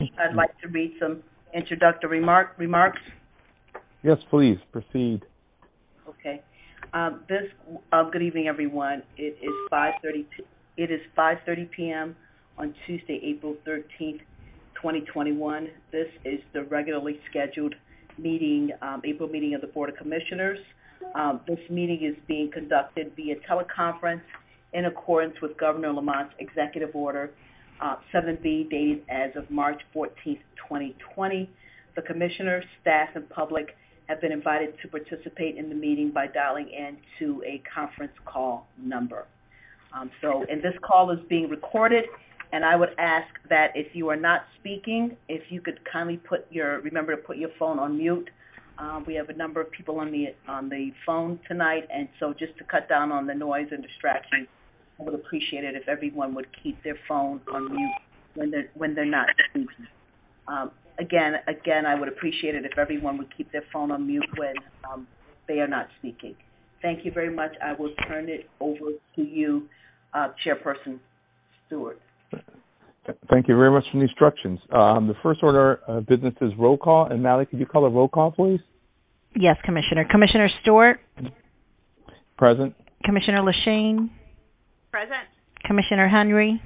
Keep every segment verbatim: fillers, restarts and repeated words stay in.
I'd like to read some introductory remark, remarks. Yes, please, proceed. Okay. Um, this, uh, good evening, everyone. It is five thirty. It is five thirty p.m. on Tuesday, April thirteenth, twenty twenty-one. This is the regularly scheduled meeting, um, April meeting of the Board of Commissioners. Um, this meeting is being conducted via teleconference in accordance with Governor Lamont's Executive Order uh, seven B, dated as of March fourteenth, twenty twenty. The Commissioners, staff, and public have been invited to participate in the meeting by dialing in to a conference call number. Um, so, and this call is being recorded, and I would ask that if you are not speaking, if you could kindly put your, remember to put your phone on mute. Uh, we have a number of people on the on the phone tonight, and so just to cut down on the noise and distractions, I would appreciate it if everyone would keep their phone on mute when they're when they're not speaking. Um, again, again, I would appreciate it if everyone would keep their phone on mute when um, they are not speaking. Thank you very much. I will turn it over to you, uh, Chairperson Stewart. Thank you very much for the instructions. Um, the first order of business is roll call. And Mally, could you call a roll call, please? Yes, Commissioner. Commissioner Stewart? Present. Commissioner Lashane? Present. Commissioner Henry?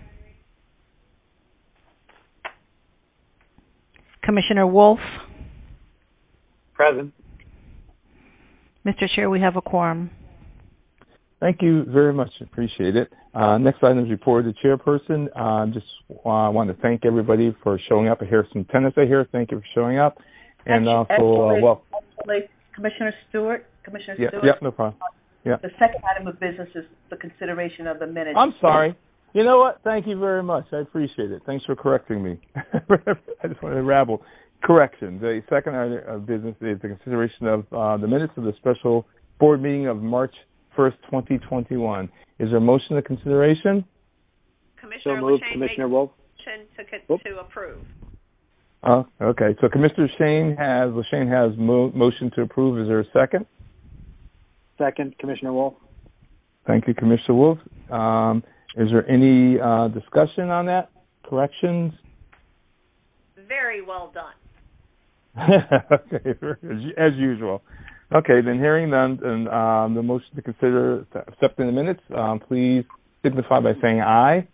Commissioner Wolf? Present. Mister Chair, we have a quorum. Thank you very much. Appreciate it. Uh, next item is report of the chairperson. I uh, just uh, want to thank everybody for showing up. I hear some tenants I hear. Thank you for showing up. And actually, also, actually, uh, well, actually, Commissioner Stewart, Commissioner yeah, Stewart. Yeah, no problem. Yeah. The second item of business is the consideration of the minutes. I'm sorry. You know what? Thank you very much. I appreciate it. Thanks for correcting me. I just wanted to rabble. Correction. The second item of business is the consideration of uh, the minutes of the special board meeting of March first, twenty twenty-one. Is there a motion to consideration? Commissioner So moved, Lashane Commissioner makes Wolf. motion to, to approve. Oh, okay. So Commissioner Shane has, Lashane has mo- motion to approve. Is there a second? Second, Commissioner Wolf. Thank you, Commissioner Wolf. Um, is there any uh, discussion on that? Corrections? Very well done. Okay, as usual. Okay, then hearing none, and um, the motion to consider accepting the minutes, um, please signify by saying aye.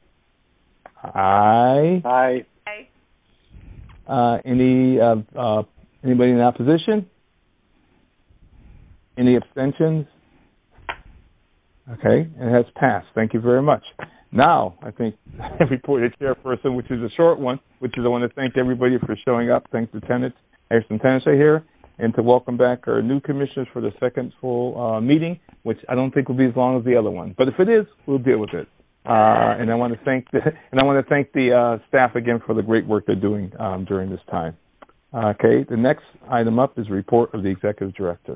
Aye. Aye. Aye. Uh, any uh, uh, anybody in opposition? Any abstentions? Okay, and it has passed. Thank you very much. Now, I think I reported chairperson, which is a short one, which is I want to thank everybody for showing up. Thanks to tenants. I have some tenants are here. And to welcome back our new commissioners for the second full uh, meeting, which I don't think will be as long as the other one. But if it is, we'll deal with it. Uh, and I want to thank the, and I want to thank the uh, staff again for the great work they're doing um, during this time. Uh, okay, the next item up is report of the executive director.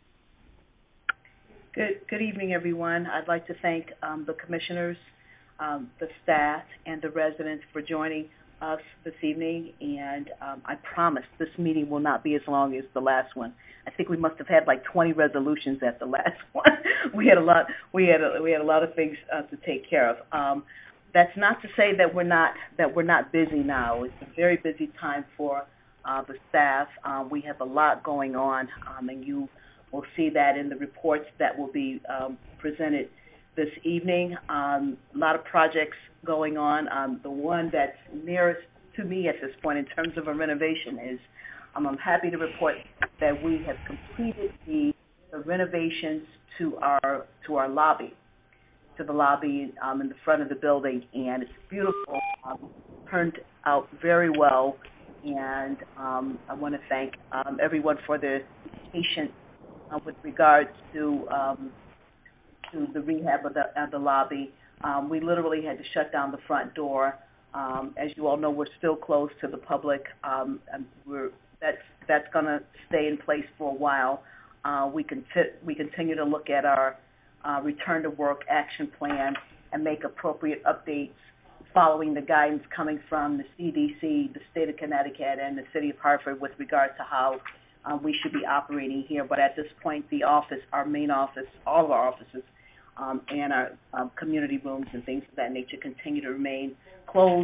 Good, good evening, everyone. I'd like to thank um, the commissioners, um, the staff, and the residents for joining us this evening, and um, I promise this meeting will not be as long as the last one. I think we must have had like twenty resolutions at the last one. we had a lot. We had a, we had a lot of things uh, to take care of. Um, that's not to say that we're not that we're not busy now. It's a very busy time for uh, the staff. Um, we have a lot going on, um, and you will see that in the reports that will be um, presented this evening. Um, a lot of projects going on. Um, the one that's nearest to me at this point in terms of a renovation is um, I'm happy to report that we have completed the, the renovations to our to our lobby, to the lobby um, in the front of the building, and it's beautiful. Um, turned out very well, and um, I want to thank um, everyone for their patience uh, with regards to um, to the rehab of the, of the lobby. Um, we literally had to shut down the front door. Um, as you all know, we're still closed to the public. Um, and we're, that's that's going to stay in place for a while. Uh, we, conti- we continue to look at our uh, return to work action plan and make appropriate updates following the guidance coming from the C D C, the state of Connecticut, and the city of Hartford with regard to how uh, we should be operating here. But at this point, the office, our main office, all of our offices, Um, and our um, community rooms and things of that nature continue to remain closed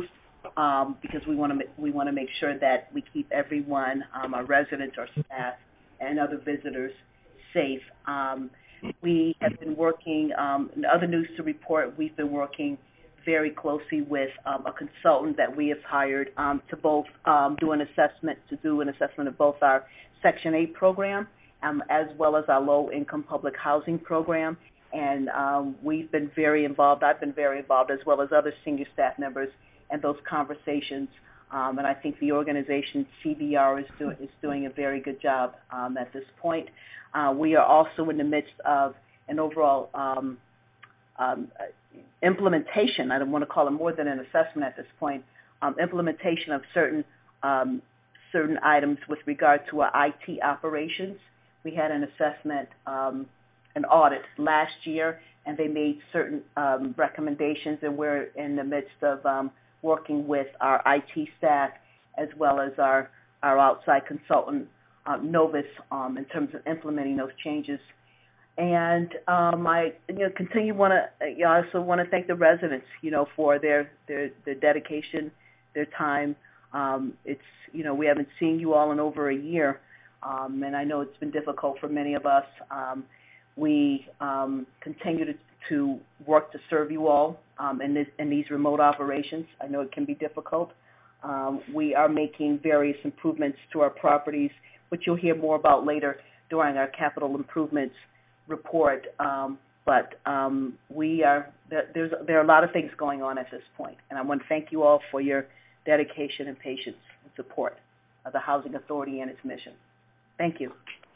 um, because we want to we want to make sure that we keep everyone, um, our residents, our staff, and other visitors safe. Um, we have been working, um, in other news to report, we've been working very closely with um, a consultant that we have hired um, to both um, do an assessment, to do an assessment of both our Section eight program um, as well as our low-income public housing program. And um, we've been very involved. I've been very involved, as well as other senior staff members, in those conversations. Um, and I think the organization C B R is, do, is doing a very good job um, at this point. Uh, we are also in the midst of an overall um, um, implementation. I don't want to call it more than an assessment at this point. Um, implementation of certain um, certain items with regard to our I T operations. We had an assessment, um, an audit last year, and they made certain um, recommendations, and we're in the midst of um, working with our I T staff as well as our, our outside consultant, uh, Novus, um, in terms of implementing those changes. And um, I, you know, continue want to. You know, I also want to thank the residents, you know, for their their, their dedication, their time. Um, it's, you know, we haven't seen you all in over a year, um, and I know it's been difficult for many of us. Um, we um, continue to, to work to serve you all um, in, this, in these remote operations. I know it can be difficult. Um, we are making various improvements to our properties, which you'll hear more about later during our capital improvements report. Um, but um, we are there's there are a lot of things going on at this point, and I want to thank you all for your dedication and patience and support of the Housing Authority and its mission. Thank you.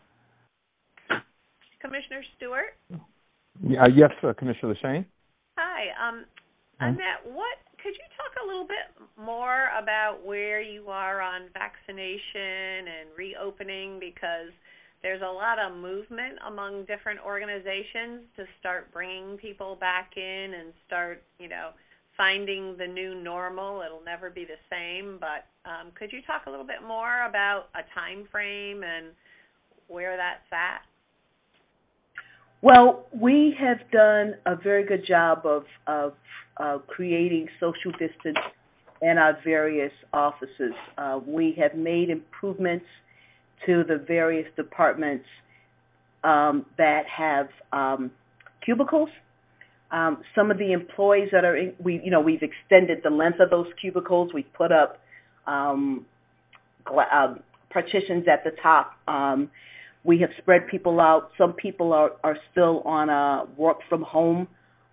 Commissioner Stewart? Yeah, yes, uh, Commissioner LaShane. Hi. Um, Annette, what, could you talk a little bit more about where you are on vaccination and reopening? Because there's a lot of movement among different organizations to start bringing people back in and start, you know, finding the new normal. It'll never be the same, but um, could you talk a little bit more about a time frame and where that's at? Well, we have done a very good job of, of uh, creating social distance in our various offices. Uh, we have made improvements to the various departments um, that have um, cubicles. Um, some of the employees that are in, we, you know, we've extended the length of those cubicles. We've put up um, gla- uh, partitions at the top. Um, we have spread people out. Some people are, are still on a work from home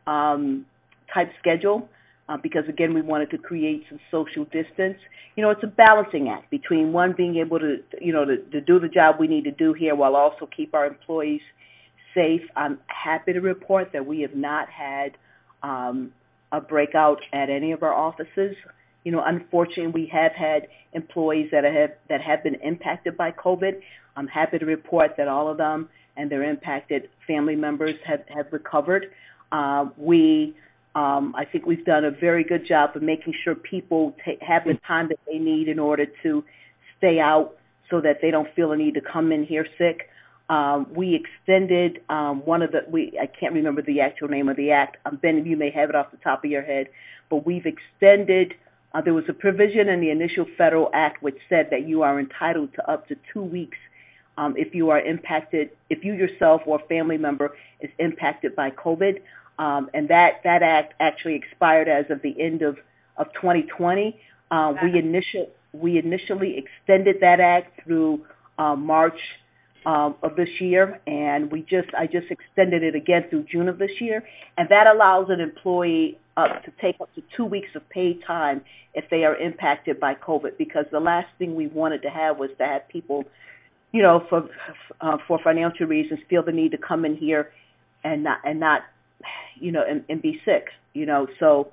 um, type schedule uh, because, again, we wanted to create some social distance. You know, it's a balancing act between one being able to, you know, to, to do the job we need to do here while also keep our employees safe. I'm happy to report that we have not had um, a breakout at any of our offices. You know, unfortunately, we have had employees that have that have been impacted by COVID. I'm happy to report that all of them and their impacted family members have, have recovered. Uh, we, um, I think we've done a very good job of making sure people ta- have the time that they need in order to stay out so that they don't feel a need to come in here sick. Um, we extended um, one of the, we I can't remember the actual name of the act. Um, Ben, you may have it off the top of your head, but we've extended, uh, there was a provision in the initial federal act which said that you are entitled to up to two weeks um, if you are impacted, if you yourself or a family member is impacted by COVID. Um, and that, that act actually expired as of the end of, of twenty twenty. Uh, we, initial, we initially extended that act through uh, March Um, of this year, and we just I just extended it again through June of this year, and that allows an employee up to take up to two weeks of paid time if they are impacted by COVID, because the last thing we wanted to have was to have people, you know, for uh, for financial reasons, feel the need to come in here and not and not, you know, and, and be sick, you know. So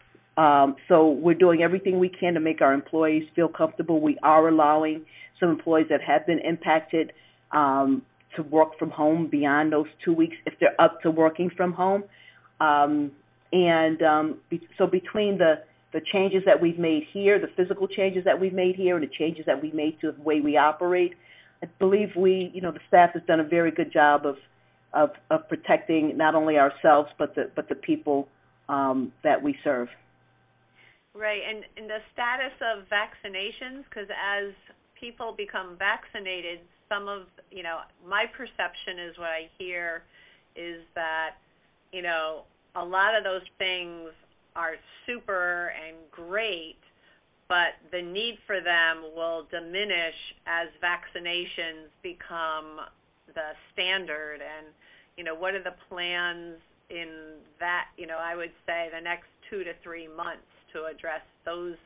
um, so we're doing everything we can to make our employees feel comfortable. We are allowing some employees that have been impacted Um, to work from home beyond those two weeks if they're up to working from home. Um, and um, be- so between the, the changes that we've made here, the physical changes that we've made here, and the changes that we've made to the way we operate, I believe we, you know, the staff has done a very good job of of, of protecting not only ourselves but the but the people um, that we serve. Right, and, and the status of vaccinations, because as people become vaccinated, some of, you know, my perception is what I hear is that, you know, a lot of those things are super and great, but the need for them will diminish as vaccinations become the standard. And, you know, what are the plans in that, you know, I would say the next two to three months to address those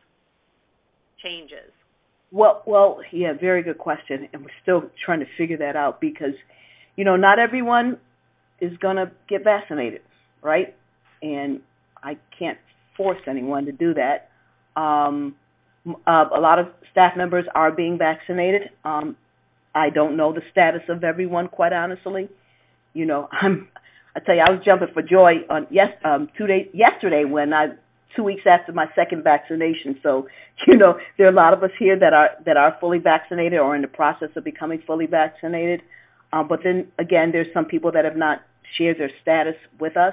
changes? Well, well, yeah, very good question, and we're still trying to figure that out because, you know, not everyone is going to get vaccinated, right? And I can't force anyone to do that. Um, uh, a lot of staff members are being vaccinated. Um, I don't know the status of everyone, quite honestly. You know, I'm. I tell you, I was jumping for joy on yes, um, two days yesterday when I. two weeks after my second vaccination. So, you know, there are a lot of us here that are that are fully vaccinated or in the process of becoming fully vaccinated. Um, but then, again, there's some people that have not shared their status with us.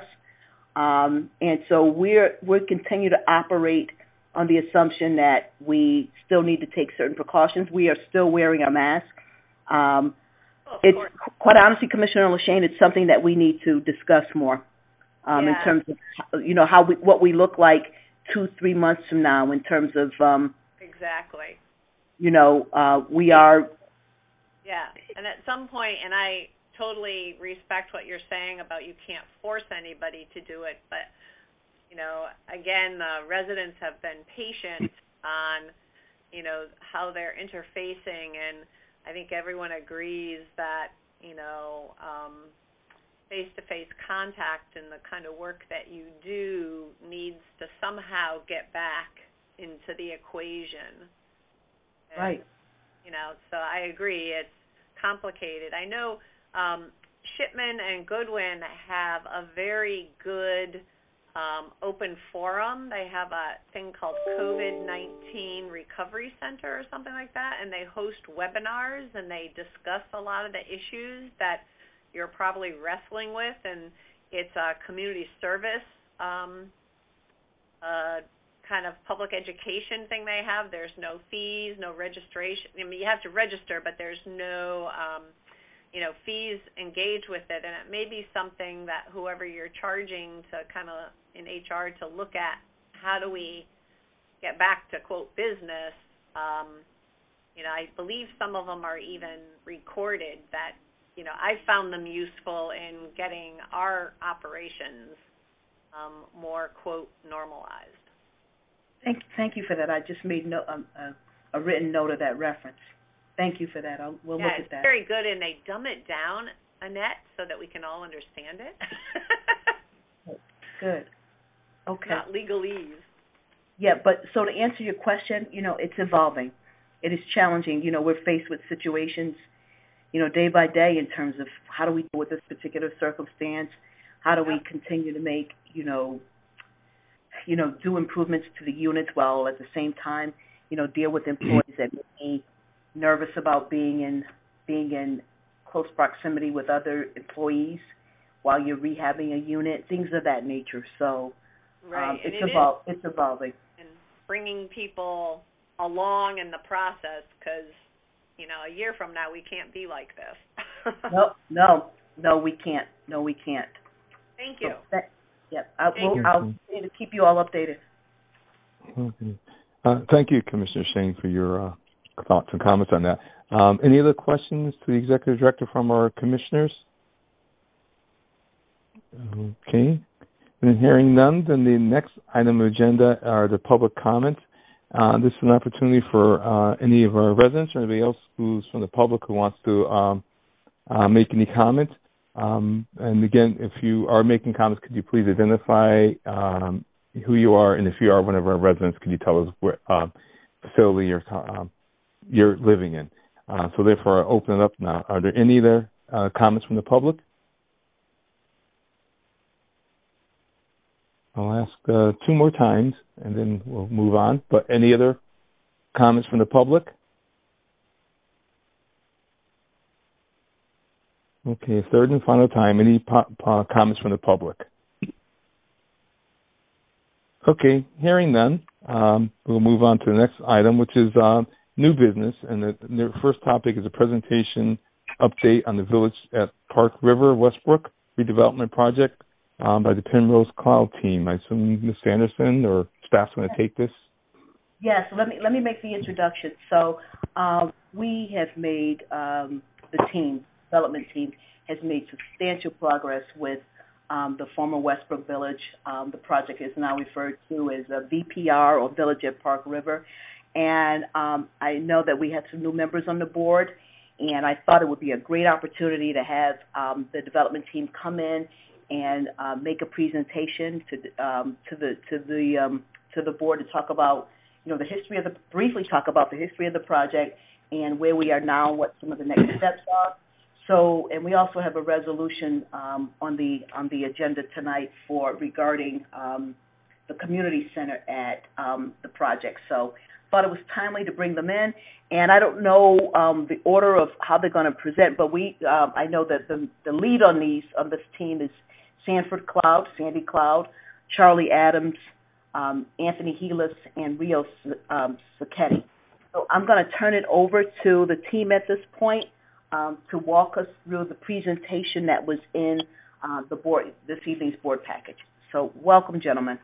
Um, and so we're we're continue to operate on the assumption that we still need to take certain precautions. We are still wearing a mask. Um, oh, it's quite honestly, Commissioner LaShane, it's something that we need to discuss more. Um, yeah. in terms of, you know, how we, what we look like two, three months from now in terms of, um, exactly. you know, uh, we are. Yeah, and at some point, and I totally respect what you're saying about you can't force anybody to do it, but, you know, again, the residents have been patient on, you know, how they're interfacing, and I think everyone agrees that, you know, um, face-to-face contact and the kind of work that you do needs to somehow get back into the equation. And, right. You know, so I agree. It's complicated. I know um, Shipman and Goodwin have a very good um, open forum. They have a thing called COVID nineteen Recovery Center or something like that, and they host webinars and they discuss a lot of the issues that you're probably wrestling with, and it's a community service um, uh, kind of public education thing they have. There's no fees, no registration. I mean, you have to register, but there's no, um, you know, fees engaged with it, and it may be something that whoever you're charging to kind of in H R to look at how do we get back to, quote, business. Um, you know, I believe some of them are even recorded that, you know, I found them useful in getting our operations um, more, quote, normalized. Thank, thank you for that. I just made no, um, a, a written note of that reference. Thank you for that. I'll, we'll yeah, look at it's that. very good, and they dumb it down, Annette, so that we can all understand it. Good. Okay. Not legalese. Yeah, but so to answer your question, you know, it's evolving. It is challenging. You know, we're faced with situations, you know, day by day in terms of how do we deal with this particular circumstance? How do we continue to make, you know, you know, do improvements to the units while at the same time, you know, deal with employees that may be nervous about being in being in close proximity with other employees while you're rehabbing a unit, things of that nature. So right. um, it's it evol- it's evolving. And bringing people along in the process, because, you know, a year from now we can't be like this. no, no, no, we can't. No, we can't. Thank you. So that, yep, I, Thank we'll, you. I'll continue to keep you all updated. Okay. Uh, thank you, Commissioner Shane, for your uh, thoughts and comments on that. Um, any other questions to the Executive Director from our commissioners? Okay. And hearing none, then the next item of agenda are the public comments. Uh, this is an opportunity for uh, any of our residents or anybody else who's from the public who wants to um, uh, make any comments. Um, and again, if you are making comments, could you please identify um, who you are, and if you are one of our residents, could you tell us what uh, facility you're, um, you're living in? Uh, so therefore, I'll open it up now. Are there any other uh, comments from the public? I'll ask uh, two more times, and then we'll move on. But any other comments from the public? Okay, third and final time. Any po- po- comments from the public? Okay, hearing none, um, we'll move on to the next item, which is uh, new business. And the, the first topic is a presentation update on the Village at Park River, Westbrook redevelopment project um, by the Penrose Cloud team. I assume Miz Anderson or staff's going to take this. Yes, let me let me make the introduction. So um, we have made um, the team, development team, has made substantial progress with um, the former Westbrook Village. Um, the project is now referred to as a V P R, or Village at Park River. And um, I know that we have some new members on the board, and I thought it would be a great opportunity to have um, the development team come in and uh, make a presentation to um, to the to the um, to the board to talk about, you know, the history of the, briefly talk about the history of the project and where we are now, what some of the next steps are. So, and we also have a resolution um, on the on the agenda tonight for regarding um, the community center at um, the project. So, thought it was timely to bring them in. And I don't know um, the order of how they're going to present, but we um, I know that the the lead on these on this team is Sanford Cloud, Sandy Cloud, Charlie Adams, Um, Anthony Helis, and Rio um, Sacchetti. So I'm going to turn it over to the team at this point um, to walk us through the presentation that was in uh, the board, this evening's board package. So welcome, gentlemen.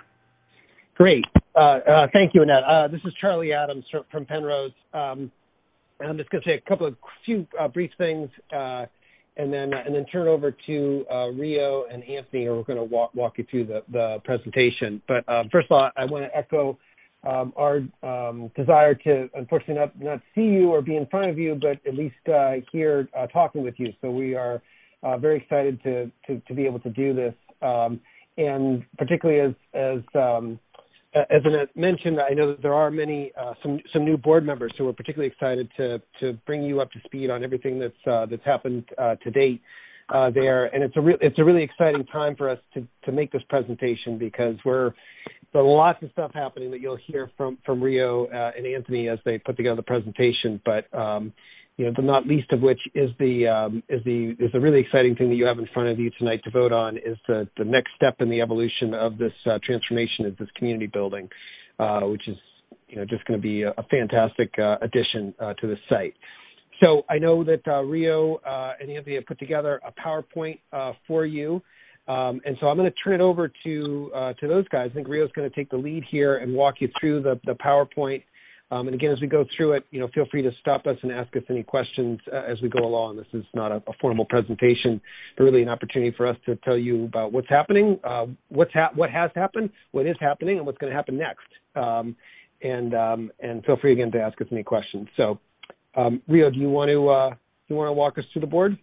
Great. Uh, uh, thank you, Annette. Uh, this is Charlie Adams from Penrose. Um, I'm just going to say a couple of few uh, brief things. Uh, And then, uh, and then turn it over to uh, Rio and Anthony, who are going to walk, walk you through the, the presentation. But um, first of all, I want to echo um, our um, desire to, unfortunately, not, not see you or be in front of you, but at least uh, here uh, talking with you. So we are uh, very excited to, to, to be able to do this. Um, and particularly as, as um, as Annette mentioned, I know that there are many, uh, some some new board members, so we're particularly excited to to bring you up to speed on everything that's uh, that's happened uh, to date uh, there. And it's a re- it's a really exciting time for us to, to make this presentation, because we're there's lots of stuff happening that you'll hear from from Rio uh, and Anthony as they put together the presentation. But um, you know, the not least of which is the um, is the is the really exciting thing that you have in front of you tonight to vote on, is the, the next step in the evolution of this uh, transformation of this community building, uh, which is, you know, just going to be a, a fantastic uh, addition uh, to the site. So I know that uh, Rio uh, and Anthony have put together a PowerPoint uh, for you, um, and so I'm going to turn it over to uh, to those guys. I think Rio's going to take the lead here and walk you through the the PowerPoint. Um, and again, as we go through it, you know, feel free to stop us and ask us any questions uh, as we go along. This is not a, a formal presentation, but really an opportunity for us to tell you about what's happening, uh, what's ha- what has happened, what is happening, and what's going to happen next. Um, and um, and feel free again to ask us any questions. So, um, Rio, do you want to uh, do you want to walk us through the board?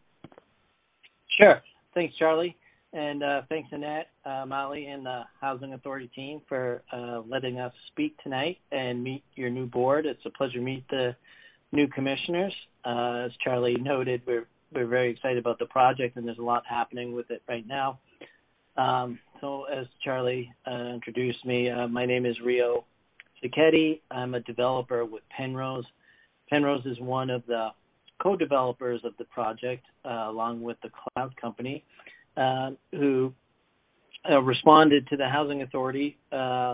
Sure. Thanks, Charlie. And uh, thanks, Annette, uh, Molly, and the Housing Authority team for uh, letting us speak tonight and meet your new board. It's a pleasure to meet the new commissioners. Uh, as Charlie noted, we're we're very excited about the project, and there's a lot happening with it right now. Um, so as Charlie uh, introduced me, uh, my name is Rio Sacchetti. I'm a developer with Penrose. Penrose is one of the co-developers of the project, uh, along with the Cloud Company. Uh, who uh, responded to the Housing Authority uh,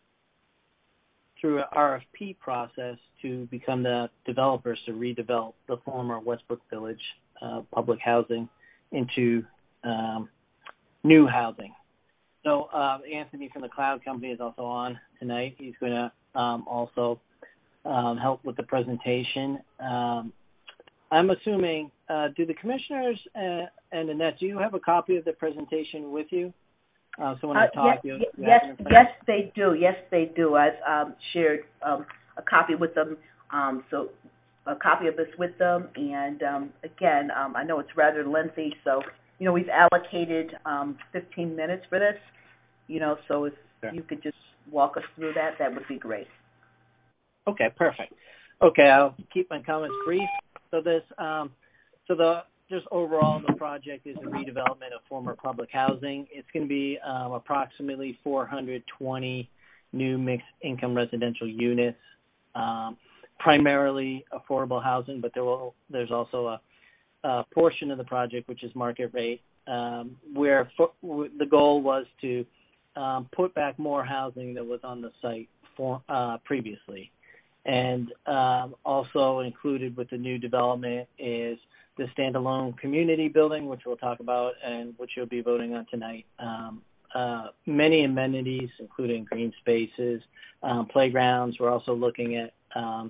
through an R F P process to become the developers to redevelop the former Westbrook Village uh, public housing into um, new housing. So uh, Anthony from the Cloud Company is also on tonight. He's going to um, also um, help with the presentation. Um, I'm assuming, uh, do the commissioners uh, and Annette, do you have a copy of the presentation with you? Uh, so when I Uh, talk, yes, you, you yes, have yes, they do. Yes, they do. I've um, shared um, a copy with them, um, so a copy of this with them. And um, again, um, I know it's rather lengthy, so you know we've allocated um, fifteen minutes for this. You know, so if sure. you could just walk us through that, that would be great. Okay, perfect. Okay, I'll keep my comments brief. So this, um, so the just overall, the project is a redevelopment of former public housing. It's going to be um, approximately four hundred twenty new mixed-income residential units, um, primarily affordable housing, but there will there's also a, a portion of the project which is market rate, um, where for, the goal was to um, put back more housing that was on the site for, uh, previously. And um, also included with the new development is the standalone community building, which we'll talk about and which you'll be voting on tonight. Um, uh, many amenities, including green spaces, um, playgrounds. We're also looking at um,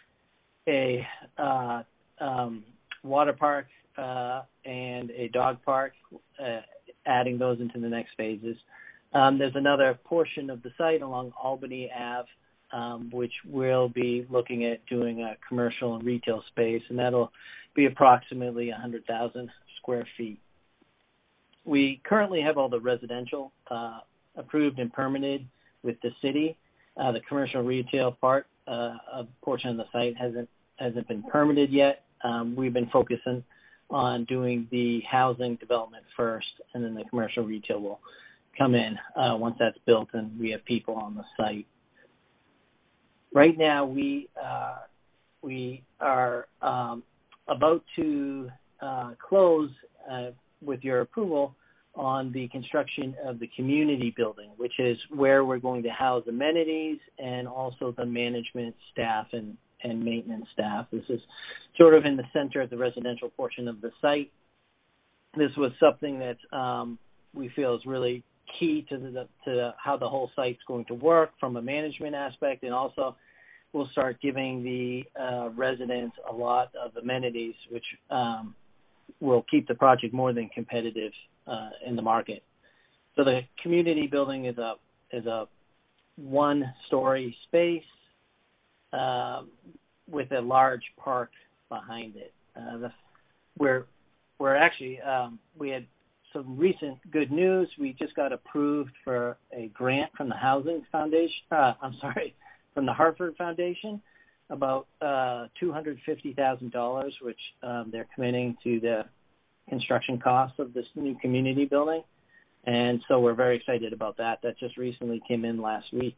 a uh, um, water park uh, and a dog park, uh, adding those into the next phases. Um, there's another portion of the site along Albany Avenue, um, which we'll be looking at doing a commercial and retail space, and that'll be approximately one hundred thousand square feet. We currently have all the residential uh, approved and permitted with the city. Uh, the commercial retail part, uh, a portion of the site hasn't hasn't been permitted yet. Um, we've been focusing on doing the housing development first, and then the commercial retail will come in uh, once that's built and we have people on the site. Right now, we uh, we are um, about to uh, close, uh, with your approval, on the construction of the community building, which is where we're going to house amenities and also the management staff and, and maintenance staff. This is sort of in the center of the residential portion of the site. This was something that um, we feel is really key to the to how the whole site's going to work from a management aspect, and also we'll start giving the uh, residents a lot of amenities, which um, will keep the project more than competitive uh, in the market. So the community building is a is a one-story space uh, with a large park behind it. Uh, the, we're we're actually um, we had some recent good news. We just got approved for a grant from the Housing Foundation. Uh, I'm sorry, from the Hartford Foundation, about uh, two hundred fifty thousand dollars, which um, they're committing to the construction costs of this new community building. And so we're very excited about that. That just recently came in last week.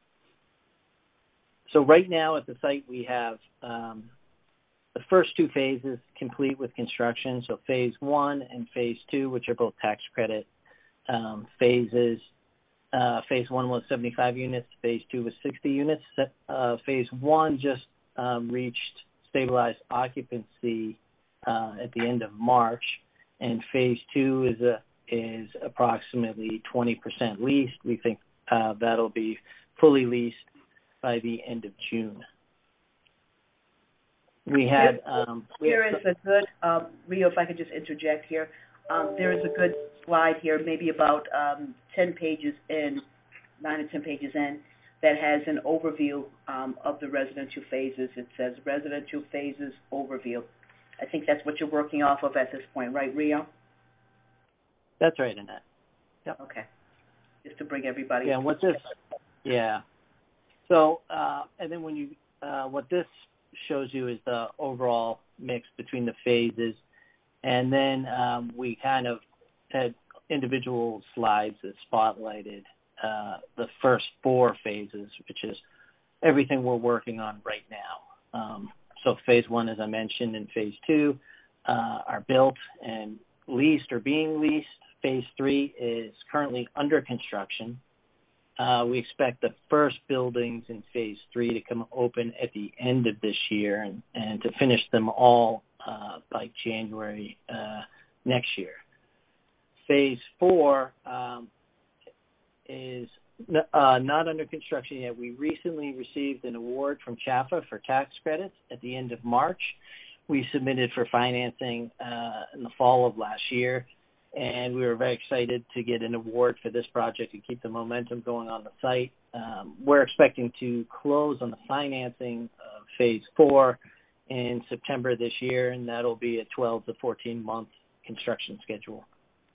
So right now at the site we have um, the first two phases complete with construction. So phase one and phase two, which are both tax credit um, phases. Uh, phase one was seventy-five units. Phase two was sixty units. Uh, phase one just um, reached stabilized occupancy uh, at the end of March, and phase two is a is approximately twenty percent leased. We think uh, that'll be fully leased by the end of June. We had um, there is a good um, Rio. If I could just interject here, um, there is a good slide here, maybe about um, ten pages in, nine or ten pages in, that has an overview um, of the residential phases. It says residential phases overview. I think that's what you're working off of at this point, right, Rio? That's right, Annette. Yep. Okay. Just to bring everybody. Yeah. What this? Yeah. So, uh, and then when you, uh, what this shows you is the overall mix between the phases, and then um, we kind of had individual slides that spotlighted uh, the first four phases, which is everything we're working on right now. Um, so phase one, as I mentioned, and phase two uh, are built and leased or being leased. Phase three is currently under construction. Uh, we expect the first buildings in phase three to come open at the end of this year and, and to finish them all uh, by January uh, next year. Phase four um, is uh, not under construction yet. We recently received an award from C A F A for tax credits at the end of March. We submitted for financing uh, in the fall of last year, and we were very excited to get an award for this project and keep the momentum going on the site. Um, we're expecting to close on the financing of phase four in September this year, and that'll be a twelve to fourteen month construction schedule.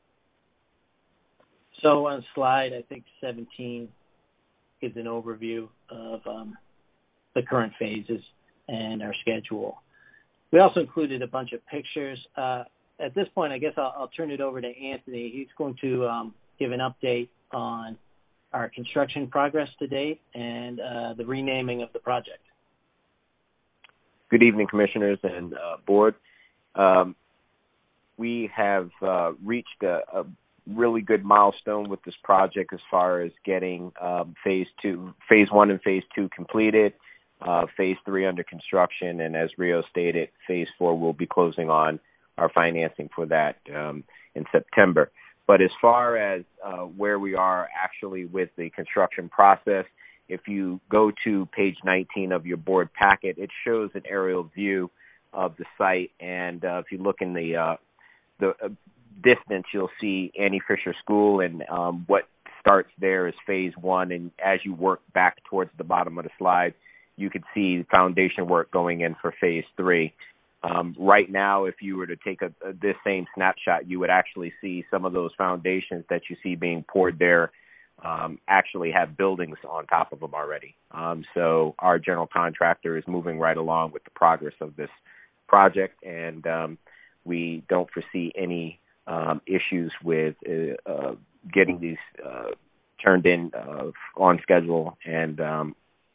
So on slide, I think seventeen gives an overview of um, the current phases and our schedule. We also included a bunch of pictures. Uh, at this point, I guess I'll, I'll turn it over to Anthony. He's going to um, give an update on our construction progress to date and uh, the renaming of the project. Good evening, Commissioners and uh, Board. Um, we have uh, reached a, a really good milestone with this project as far as getting um, phase two, phase one and phase two completed, uh, phase three under construction, and as Rio stated, phase four will be closing on our financing for that um, in September. But as far as uh, where we are actually with the construction process, if you go to page nineteen of your board packet, it shows an aerial view of the site. And uh, if you look in the uh, the uh, distance, you'll see Annie Fisher School, and um, what starts there is phase one. And as you work back towards the bottom of the slide, you can see foundation work going in for phase three. Um, right now, if you were to take a, a, this same snapshot, you would actually see some of those foundations that you see being poured there um, actually have buildings on top of them already. Um, so our general contractor is moving right along with the progress of this project, and um, we don't foresee any um, issues with uh, uh, getting these uh, turned in uh, on schedule and um,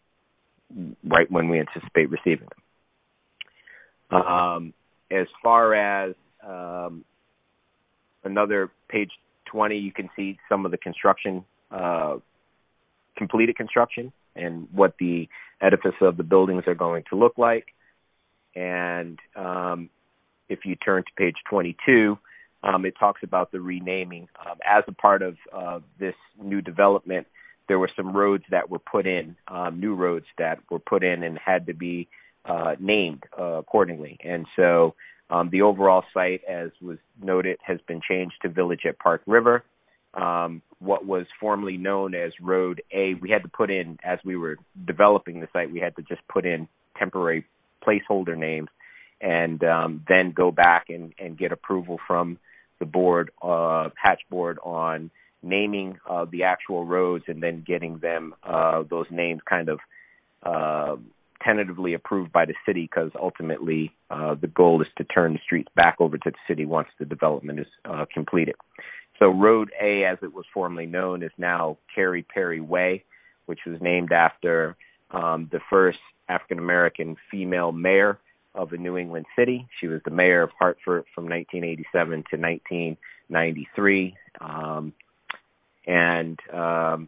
right when we anticipate receiving them. Um, as far as um, another page twenty, you can see some of the construction, uh, completed construction, and what the edifice of the buildings are going to look like. And um, if you turn to page twenty-two, um, it talks about the renaming. Um, as a part of uh, this new development, there were some roads that were put in, um, new roads that were put in and had to be uh, named uh, accordingly. And so um, the overall site, as was noted, has been changed to Village at Park River. Um, what was formerly known as Road A, we had to put in, as we were developing the site, we had to just put in temporary placeholder names and um, then go back and, and get approval from the board, uh, Hatch board, on naming uh, the actual roads and then getting them, uh, those names kind of uh, tentatively approved by the city, because ultimately uh, the goal is to turn the streets back over to the city once the development is uh, completed. So Road A, as it was formerly known, is now Carrie Perry Way, which was named after um, the first African-American female mayor of a New England city. She was the mayor of Hartford from nineteen eighty-seven to nineteen ninety-three. Um, and um,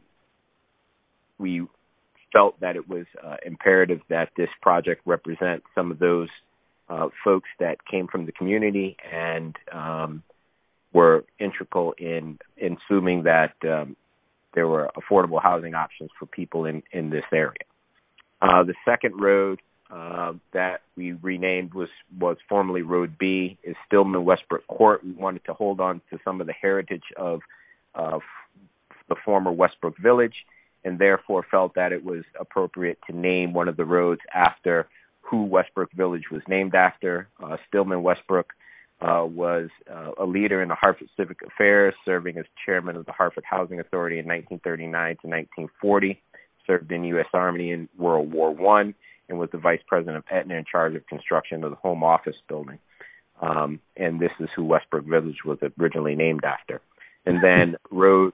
we felt that it was uh, imperative that this project represent some of those uh, folks that came from the community and um, were integral in, in assuming that um, there were affordable housing options for people in, in this area. Uh, the second road uh, that we renamed was, was formerly Road B, is Stillman Westbrook Court. We wanted to hold on to some of the heritage of uh, the former Westbrook Village, and therefore felt that it was appropriate to name one of the roads after who Westbrook Village was named after. Uh, Stillman Westbrook uh, was uh, a leader in the Hartford Civic Affairs, serving as chairman of the Hartford Housing Authority in nineteen thirty-nine to nineteen forty, served in U S Army in World War One, and was the vice president of Aetna in charge of construction of the Home Office building. Um, and this is who Westbrook Village was originally named after. And then road,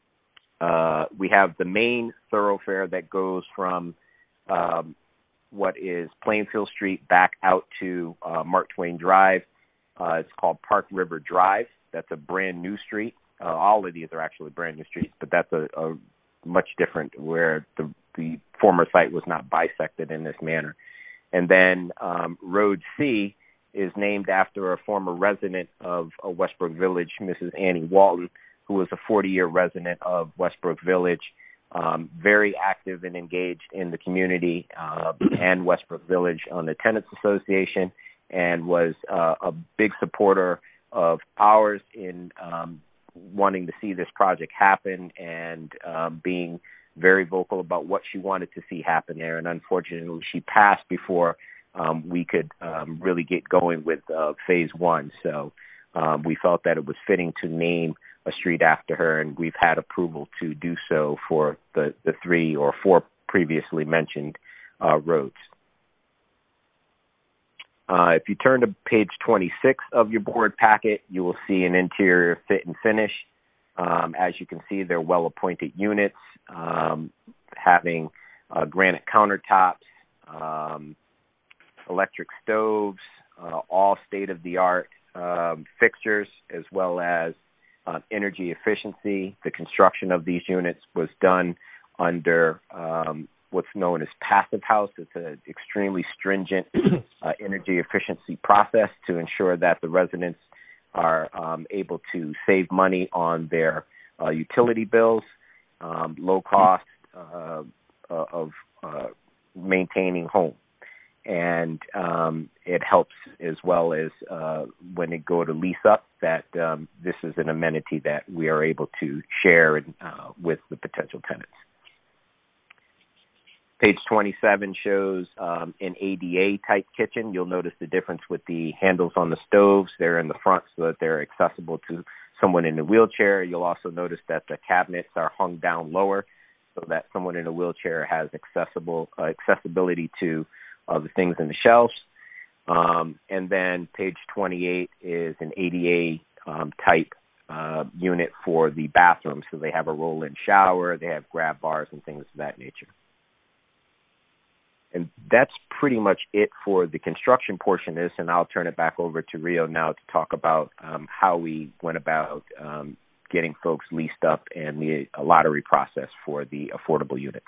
uh, we have the main thoroughfare that goes from um, what is Plainfield Street back out to uh, Mark Twain Drive. Uh, it's called Park River Drive. That's a brand new street. Uh, all of these are actually brand new streets, but that's a, a much different, where the, the former site was not bisected in this manner. And then um, Road C is named after a former resident of, of Westbrook Village, Missus Annie Walton, who was a forty-year resident of Westbrook Village, um, very active and engaged in the community uh, and Westbrook Village on the Tenants Association, and was uh, a big supporter of ours in um, wanting to see this project happen, and um, being very vocal about what she wanted to see happen there. And unfortunately, she passed before um, we could um, really get going with uh, phase one. So um, we felt that it was fitting to name a street after her, and we've had approval to do so for the, the three or four previously mentioned uh, roads. Uh, if you turn to page twenty-six of your board packet, you will see an interior fit and finish. Um, as you can see, they're well-appointed units, um, having uh, granite countertops, um, electric stoves, uh, all state-of-the-art um, fixtures, as well as uh, energy efficiency. The construction of these units was done under um, what's known as Passive House. It's an extremely stringent uh, energy efficiency process to ensure that the residents are um, able to save money on their uh, utility bills, um, low cost uh, uh, of uh, maintaining home. And um, it helps as well as uh, when they go to lease up that um, this is an amenity that we are able to share in, uh, with the potential tenants. Page twenty-seven shows um, an A D A-type kitchen. You'll notice the difference with the handles on the stoves. They're in the front so that they're accessible to someone in a wheelchair. You'll also notice that the cabinets are hung down lower so that someone in a wheelchair has accessible uh, accessibility to uh, the things in the shelves. Um, and then page twenty-eight is an A D A um, type uh, unit for the bathroom. So they have a roll-in shower, they have grab bars and things of that nature. And that's pretty much it for the construction portion of this, and I'll turn it back over to Rio now to talk about um, how we went about um, getting folks leased up and the lottery process for the affordable units.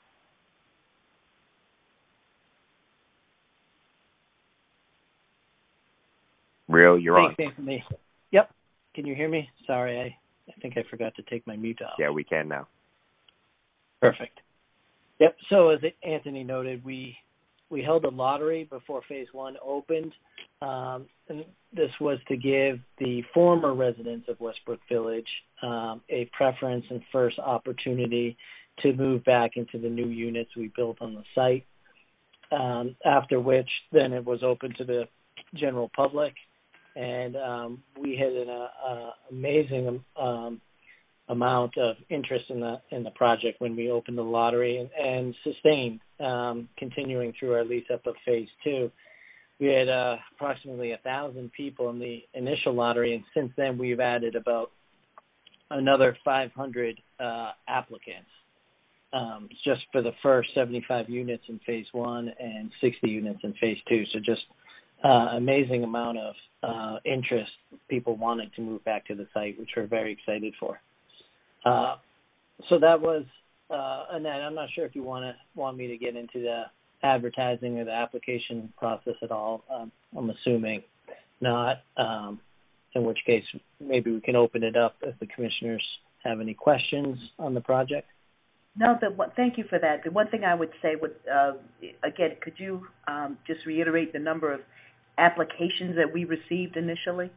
Rio, you're Thanks, on. Thanks, Anthony. Yep. Can you hear me? Sorry, I, I think I forgot to take my mute off. Yeah, we can now. Perfect. Yep. So as Anthony noted, we we held a lottery before Phase One opened, um, and this was to give the former residents of Westbrook Village um, a preference and first opportunity to move back into the new units we built on the site. Um, after which, then it was open to the general public, and um, we had an uh, amazing um, amount of interest in the in the project when we opened the lottery, and, and sustained um, continuing through our lease up of Phase Two. We had uh, approximately a thousand people in the initial lottery, and since then we've added about another five hundred uh, applicants um, just for the first seventy-five units in Phase One and sixty units in Phase Two. So just uh, amazing amount of uh, interest, people wanting to move back to the site, which we're very excited for. Uh, so that was, uh, Annette, I'm not sure if you want to want me to get into the advertising or the application process at all. Um, I'm assuming not, um, in which case maybe we can open it up if the commissioners have any questions on the project. No, the, thank you for that. The one thing I would say would, uh, again, could you um, just reiterate the number of applications that we received initially?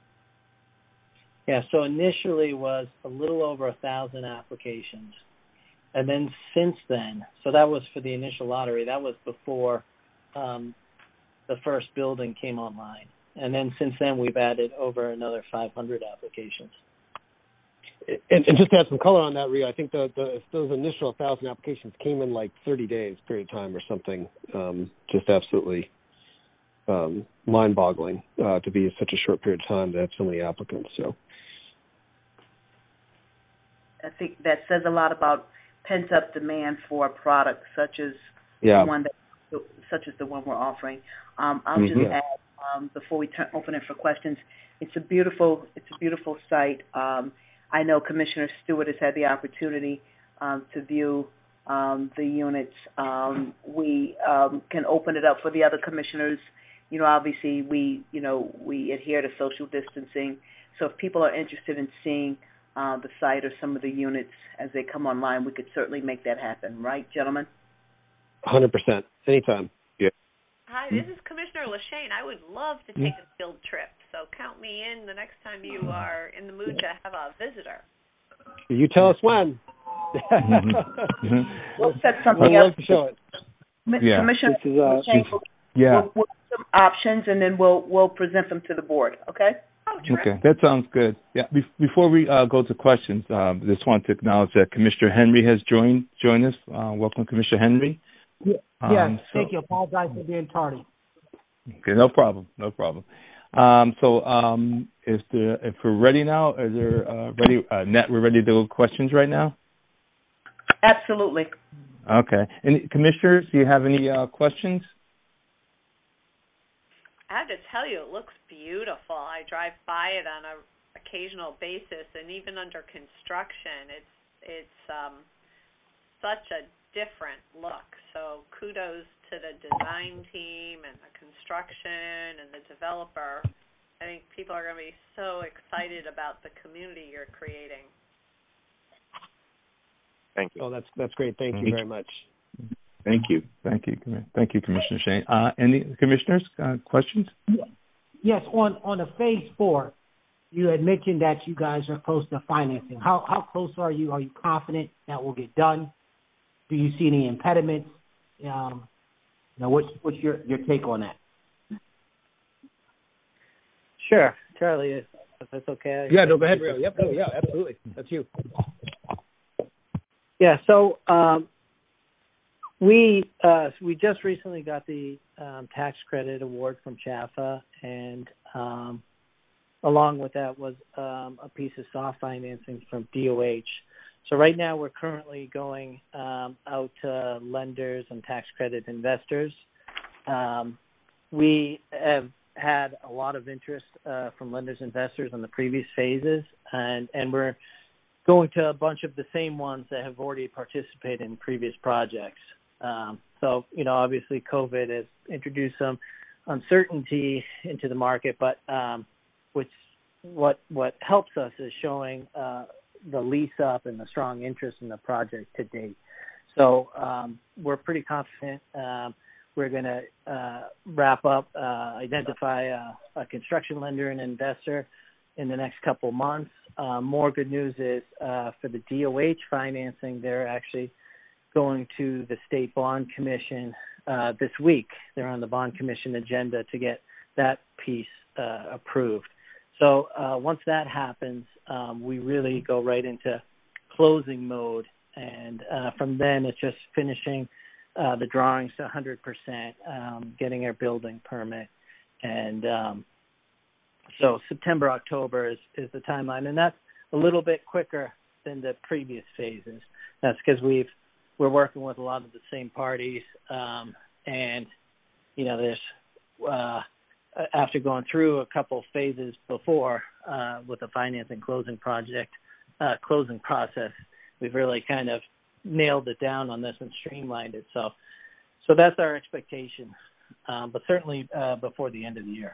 Yeah, so initially was a little over a thousand applications. And then since then, so that was for the initial lottery, that was before um, the first building came online. And then since then, we've added over another five hundred applications. And, and just to add some color on that, Rio, I think the, the those initial one thousand applications came in like thirty days period of time or something. Um, just absolutely um, mind-boggling uh, to be such a short period of time to have so many applicants. So I think that says a lot about pent-up demand for a product such as yeah. the one that, such as the one we're offering. Um, I'll mm-hmm. just add um, before we turn, open it for questions. It's a beautiful, it's a beautiful site. Um, I know Commissioner Stewart has had the opportunity um, to view um, the units. Um, we um, can open it up for the other commissioners. You know, obviously we, you know, we adhere to social distancing. So if people are interested in seeing uh, the site or some of the units as they come online, we could certainly make that happen. Right, gentlemen? one hundred percent. Anytime. Yeah. Hi, this is Commissioner LaShane. I would love to take a field trip, so count me in the next time you are in the mood to have a visitor. You tell us when. We'll set something I'd up. love to show it. Yeah. Commissioner This is, uh, LaShane, we'll, Yeah. we'll, we'll some options, and then we'll we'll present them to the board. Okay. Oh, terrific. Okay, that sounds good. Yeah. Be- before we uh, go to questions, um, just want to acknowledge that Commissioner Henry has joined joined us. Uh, welcome, Commissioner Henry. Yeah, Um, yes, so, thank you. Apologize for being tardy. Okay, no problem, no problem. Um, so, um, if the if we're ready now, is there uh, ready? Uh, Nat, we're ready to go questions right now. Absolutely. Okay. And commissioners, do you have any uh, questions? I have to tell you, it looks beautiful. I drive by it on a occasional basis, and even under construction, it's it's um, such a different look. So kudos to the design team and the construction and the developer. I think people are going to be so excited about the community you're creating. Thank you. Oh, that's that's great. Thank you very much. Thank you. Thank you. Thank you, Commissioner Shane. Uh, any commissioners, uh, questions? Yes, on, on the phase four, you had mentioned that you guys are close to financing. How how close are you? Are you confident that will get done? Do you see any impediments? Um, you know, what's what's your, your take on that? Sure, Charlie, if, if that's okay. Yeah, no, go ahead, Rio. Yep, no, yeah, absolutely. That's you. Yeah, so um, we uh, we just recently got the um, tax credit award from C H A F A, and um, along with that was um, a piece of soft financing from D O H. So right now we're currently going um, out to lenders and tax credit investors. Um, we have had a lot of interest uh, from lenders and investors on the previous phases, and, and we're going to a bunch of the same ones that have already participated in previous projects. Um, so, you know, obviously COVID has introduced some uncertainty into the market, but um, which what what helps us is showing uh, the lease up and the strong interest in the project to date. So um, we're pretty confident um, we're going to uh, wrap up, uh, identify a, a construction lender and investor in the next couple months. Uh, more good news is uh, for the D O H financing, they're actually going to the State Bond Commission uh, this week. They're on the Bond Commission agenda to get that piece uh, approved. So uh, once that happens, um, we really go right into closing mode. And uh, from then, it's just finishing uh, the drawings to one hundred percent, um, getting our building permit. And um, so September, October is, is the timeline. And that's a little bit quicker than the previous phases. That's because we've, we're working with a lot of the same parties. Um, and, you know, there's uh, after going through a couple phases before uh, with the financing closing project, uh, closing process, we've really kind of nailed it down on this and streamlined it. So, so that's our expectation, um, but certainly uh, before the end of the year.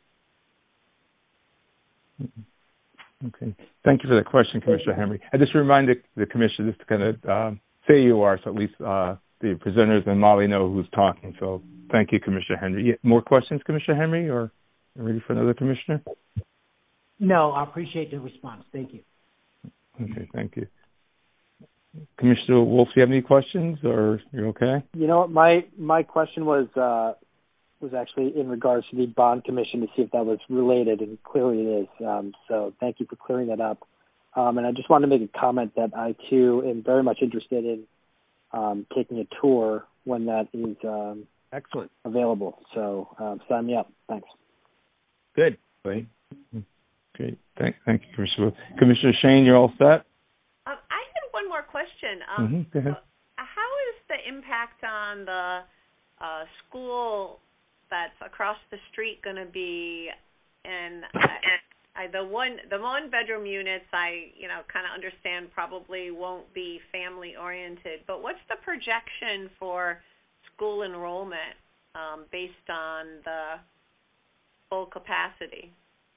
Okay. Thank you for that question, Commissioner Henry. I just remind the, the Commissioner just to kind of uh, say you are, so at least uh, the presenters and Molly know who's talking. So thank you, Commissioner Henry. Yeah, more questions, Commissioner Henry, or ready for another Commissioner? No, I appreciate the response. Thank you. Okay, thank you. Commissioner Wolf, do you have any questions, or you're okay? You know what, my my question was uh, was actually in regards to the Bond Commission to see if that was related, and clearly it is. Um, so thank you for clearing that up. Um, and I just wanted to make a comment that I, too, am very much interested in um, taking a tour when that is um, excellent available. So um, sign me up. Thanks. Good. Great. Great. Thank, thank you, Commissioner. Commissioner Shane, you're all set? Um, I had one more question. Um, mm-hmm. Go ahead. Uh, how is the impact on the uh, school that's across the street going to be? And I, I, the one, the one bedroom units, I you know kind of understand probably won't be family oriented. But what's the projection for school enrollment um, based on the full capacity?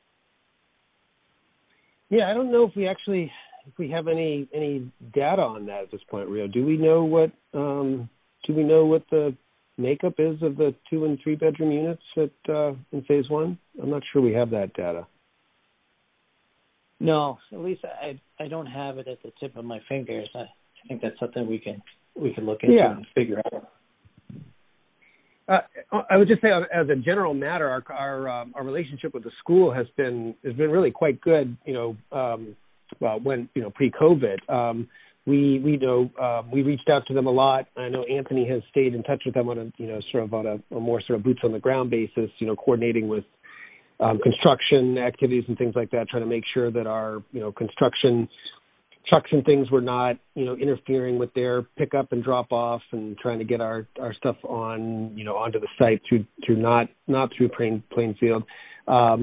Yeah, I don't know if we actually if we have any any data on that at this point, Rio. Do we know what um, do we know what the makeup is of the two and three bedroom units at uh, in phase one? I'm not sure we have that data. No, at least I I don't have it at the tip of my fingers. I think that's something we can we can look into yeah. and figure out. Uh, I would just say, as a general matter, our our, um, our relationship with the school has been has been really quite good. You know, um, well, when you know pre-COVID, um, we we know uh, we reached out to them a lot. I know Anthony has stayed in touch with them on a you know sort of on a, a more sort of boots on the ground basis. You know, coordinating with um, construction activities and things like that, trying to make sure that our you know construction trucks and things were not, you know, interfering with their pickup and drop off, and trying to get our, our stuff on, you know, onto the site through, through not, not through Plain, Plainfield. Um,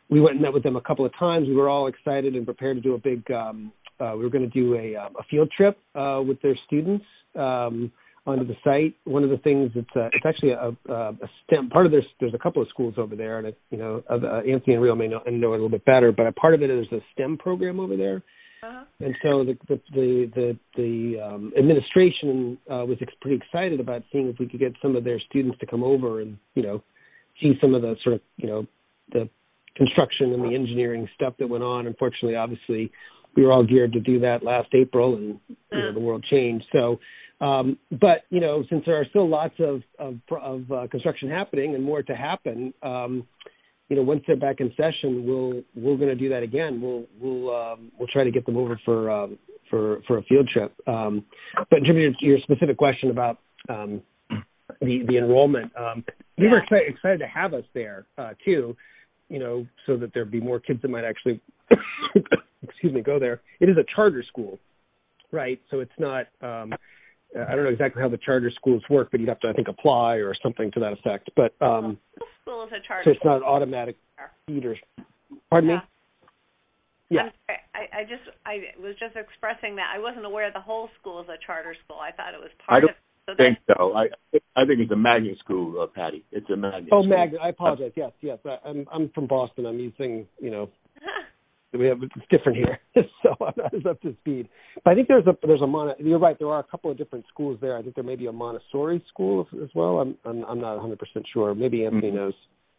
we went and met with them a couple of times. We were all excited and prepared to do a big. Um, uh, we were going to do a, um, a field trip uh, with their students um, onto the site. One of the things it's uh, it's actually a, a, a STEM part of this. There's a couple of schools over there, and it, you know, uh, Anthony and Rio may know, know a little bit better. But a part of it is a STEM program over there. Uh-huh. And so the the the the, the um, administration uh, was ex- pretty excited about seeing if we could get some of their students to come over and, you know, see some of the sort of, you know, the construction and the engineering stuff that went on. Unfortunately, obviously, we were all geared to do that last April, and you know, the world changed. So, um, but you know, since there are still lots of of, of uh, construction happening and more to happen. Um, You know, once they're back in session, we'll we're going to do that again. We'll we'll um, we'll try to get them over for um, for for a field trip. Um, but in terms of your, your specific question about um, the the enrollment, um, we yeah. were excited, excited to have us there uh, too. You know, so that there'd be more kids that might actually excuse me go there. It is a charter school, right? So it's not. Um, I don't know exactly how the charter schools work, but you'd have to, I think, apply or something to that effect. But um, school is a charter. So it's not an automatic feeder. Pardon yeah. me? Yeah. I'm sorry. I, I just I was just expressing that I wasn't aware the whole school is a charter school. I thought it was part I don't of. So think so. I I think it's a magnet school, uh, Patty. It's a magnet. Oh, school. magnet. I apologize. Yes, yes. I, I'm I'm from Boston. I'm using you know. We have it's different here, so I'm not as up to speed. But I think there's a there's a Mon- you're right. There are a couple of different schools there. I think there may be a Montessori school as well. I'm I'm, I'm not one hundred percent sure. Maybe Anthony mm-hmm. knows.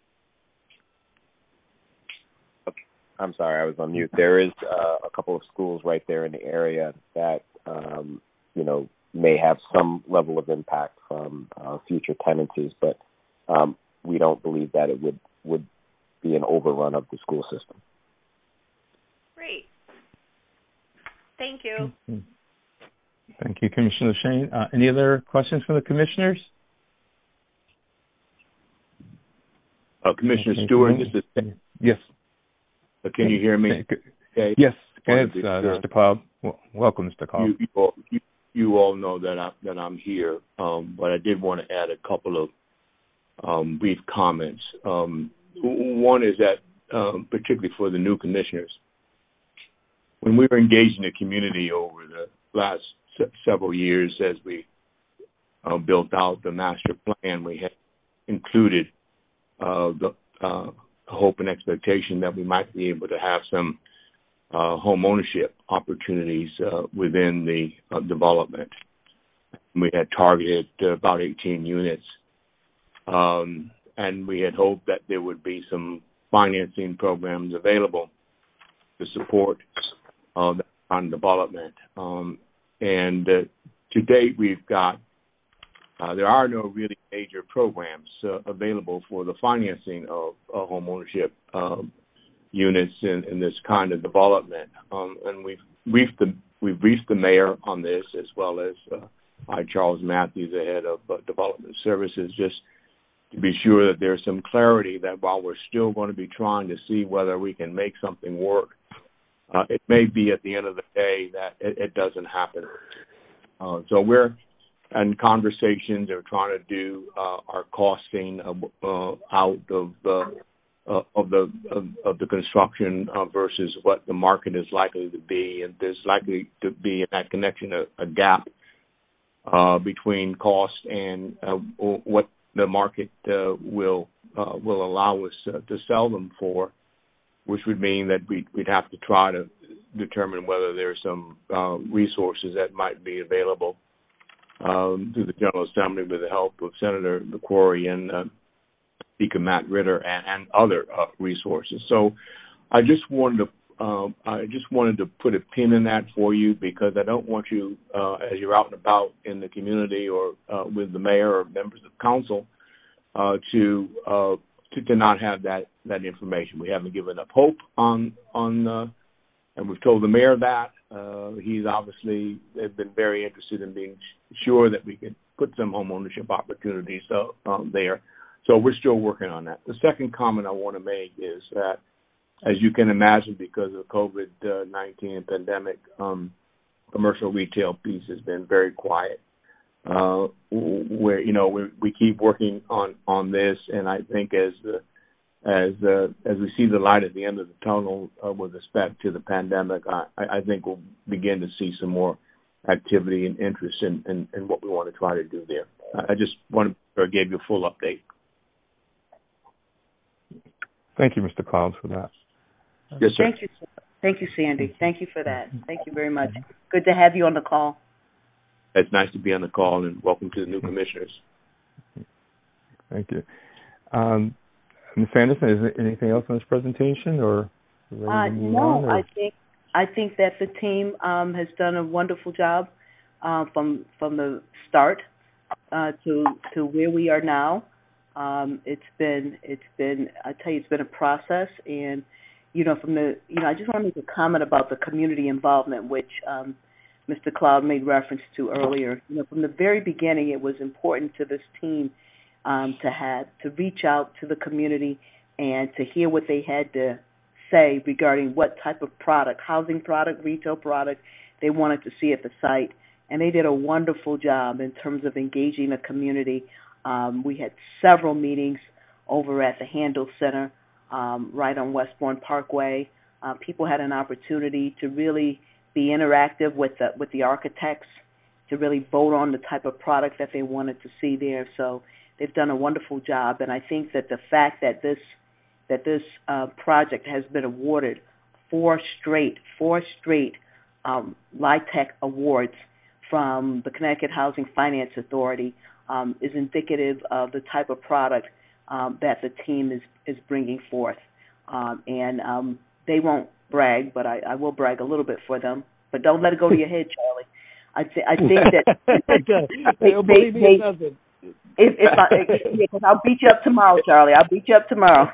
I'm sorry, I was on mute. There is uh, a couple of schools right there in the area that um, you know may have some level of impact from uh, future tenancies, but um, we don't believe that it would would be an overrun of the school system. Great. Thank you. Thank you, Commissioner Shane. Uh, any other questions from the commissioners? Uh, Commissioner okay. Stewart, this is yes. Uh, can you hear me? Okay. Yes. Go ahead, uh, sure. Mister Cobb. Well, welcome, Mister Cobb. You, you, all, you, you all know that I that I'm here, um, but I did want to add a couple of um, brief comments. Um, one is that, um, particularly for the new commissioners. When we were engaged in the community over the last se- several years as we uh, built out the master plan, we had included uh, the uh, hope and expectation that we might be able to have some uh, home ownership opportunities uh, within the uh, development. We had targeted uh, about eighteen units, um, and we had hoped that there would be some financing programs available to support Uh, on development. Um, and uh, to date, we've got, uh, there are no really major programs uh, available for the financing of uh, home ownership um, units in, in this kind of development. Um, and we've briefed the, we've briefed the mayor on this, as well as uh, I, Charles Matthews, the head of uh, development services, just to be sure that there's some clarity that while we're still going to be trying to see whether we can make something work, Uh, it may be at the end of the day that it, it doesn't happen. Uh, so we're in conversations. We're trying to do uh, our costing uh, uh, out of the uh, of the of, of the construction uh, versus what the market is likely to be, and there's likely to be in that connection a, a gap uh, between cost and uh, what the market uh, will uh, will allow us uh, to sell them for, which would mean that we'd, we'd have to try to determine whether there's some uh, resources that might be available um, through the General Assembly with the help of Senator McQuarrie and uh, Speaker Matt Ritter and, and other uh, resources. So I just wanted to uh, I just wanted to put a pin in that for you, because I don't want you, uh, as you're out and about in the community or uh, with the mayor or members of council, uh, to uh, To, to not have that, that information. We haven't given up hope on, on uh, and we've told the mayor that. Uh, he's obviously they've been very interested in being sure that we can put some home ownership opportunities uh, um, there. So we're still working on that. The second comment I want to make is that, as you can imagine, because of COVID nineteen pandemic, um, commercial retail piece has been very quiet. Uh, where, you know, we, we keep working on, on this, and I think as the, as uh, as we see the light at the end of the tunnel uh, with respect to the pandemic, I, I think we'll begin to see some more activity and interest in, in, in what we want to try to do there. I just wanted to give you a full update. Thank you, Mister Clouds, for that. Yes, sir. Thank you. Thank you, Sandy. Thank you for that. Thank you very much. Good to have you on the call. It's nice to be on the call, and welcome to the new commissioners. Thank you. Um, Miz Anderson, is there anything else on this presentation, or Uh, no, on, or? I think I think that the team um, has done a wonderful job uh, from from the start uh, to to where we are now. Um, it's been it's been I tell you it's been a process, and you know from the you know I just want to make a comment about the community involvement, which um, Mister Cloud made reference to earlier. You know, from the very beginning, it was important to this team um, to have to reach out to the community and to hear what they had to say regarding what type of product, housing product, retail product, they wanted to see at the site. And they did a wonderful job in terms of engaging the community. Um, we had several meetings over at the Handel Center, um, right on Westbourne Parkway. Uh, people had an opportunity to really be interactive with the, with the architects, to really vote on the type of product that they wanted to see there. So they've done a wonderful job. And I think that the fact that this that this uh, project has been awarded four straight, four straight um, LIHTC awards from the Connecticut Housing Finance Authority um, is indicative of the type of product um, that the team is, is bringing forth. Um, and um, they won't brag, but I, I will brag a little bit for them. But don't let it go to your head, Charlie. I, th- I think that they, they, they, they, If, if I, yeah, cause I'll beat you up tomorrow, Charlie. I'll beat you up tomorrow.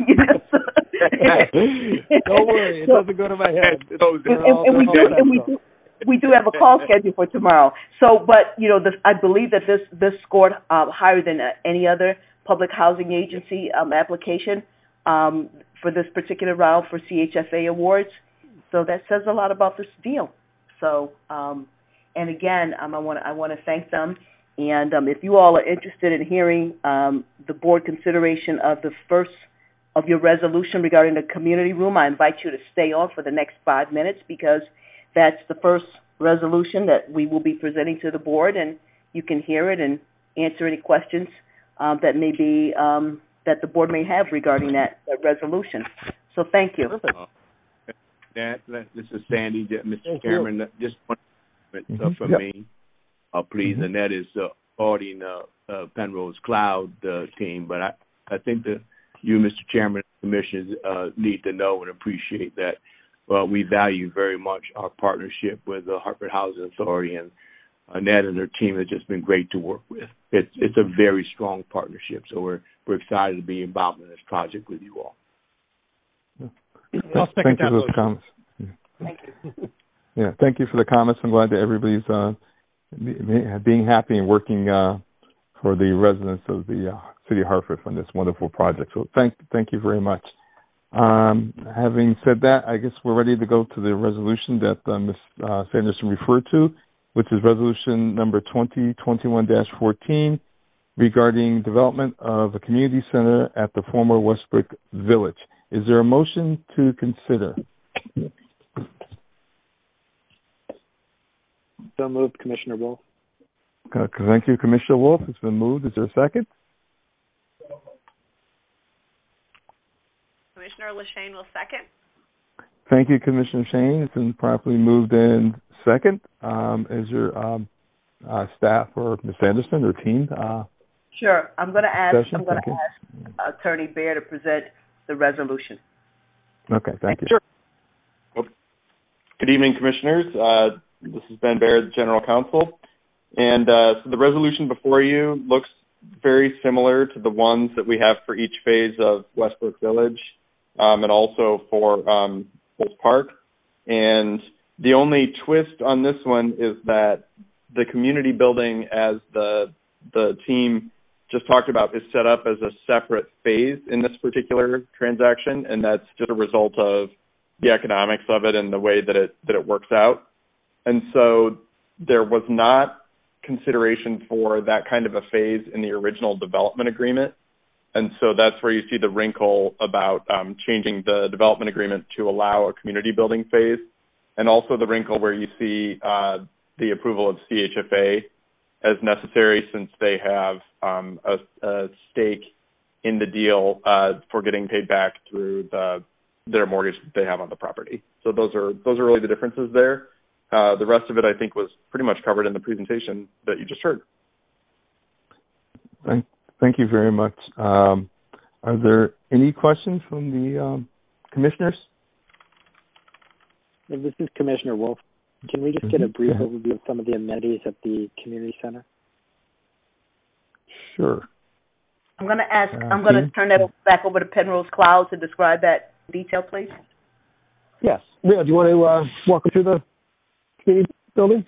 Don't worry, it doesn't go to my head. And, and, and we do, and we do, we do have a call scheduled for tomorrow. So, but you know, this, I believe that this this scored uh, higher than uh, any other public housing agency um, application um, for this particular round for C H F A awards. So that says a lot about this deal. So, um, and again, um, I want I want to thank them. And um, if you all are interested in hearing um, the board consideration of the first of your resolution regarding the community room, I invite you to stay on for the next five minutes because that's the first resolution that we will be presenting to the board, and you can hear it and answer any questions um, that may be um, that the board may have regarding that, that resolution. So thank you. Uh, that, that, this is Sandy, Mister Thank Chairman. You. Just one comment uh, mm-hmm. from yep. me. Uh, please, mm-hmm. and that is uh, auditing uh, uh, Penrose Cloud uh, team. But I, I think that you, Mister Chairman, and commissioners uh, need to know and appreciate that uh, we value very much our partnership with the Hartford Housing Authority, and uh, Ned and her team have just been great to work with. It's it's a very strong partnership, so we're we're excited to be involved in this project with you all. I'll thank you for those comments. Yeah. Thank you. Yeah, thank you for the comments. I'm glad that everybody's uh, being happy and working uh, for the residents of the uh, city of Hartford on this wonderful project. So thank thank you very much. Um, having said that, I guess we're ready to go to the resolution that uh, Miz Uh, Sanderson referred to, which is resolution number twenty twenty-one dash fourteen regarding development of a community center at the former Westbrook Village. Is there a motion to consider? So moved, Commissioner Wolf. Uh, thank you, Commissioner Wolf. It's been moved. Is there a second? Commissioner LaShane will second. Thank you, Commissioner Shane. It's been properly moved in second. Um, is your um, uh, staff or Miz Anderson or team? Uh, sure. I'm going to ask. session? I'm going to okay. ask Attorney Baer to present the resolution. Okay. Thank you. Sure. Well, good evening, Commissioners. Uh, this is Ben Baer, the General Counsel, and uh, so the resolution before you looks very similar to the ones that we have for each phase of Westbrook Village, um, and also for um, Bulls Park. And the only twist on this one is that the community building, as the the team just talked about, is set up as a separate phase in this particular transaction, and that's just a result of the economics of it and the way that it that it works out. And so there was not consideration for that kind of a phase in the original development agreement. And so that's where you see the wrinkle about um, changing the development agreement to allow a community building phase, and also the wrinkle where you see uh, the approval of C H F A as necessary since they have um, a, a stake in the deal uh, for getting paid back through the, their mortgage that they have on the property. So those are those are really the differences there. Uh, the rest of it, I think, was pretty much covered in the presentation that you just heard. Thank, thank you very much. Um, are there any questions from the um, commissioners? This is Commissioner Wolf. Can we just get a brief overview of some of the amenities at the community center? Sure. I'm going to ask, Uh, I'm going to Keith? turn that back over to Penrose Cloud to describe that in detail, please. Yes. Rio, do you want to uh, walk me through the community building?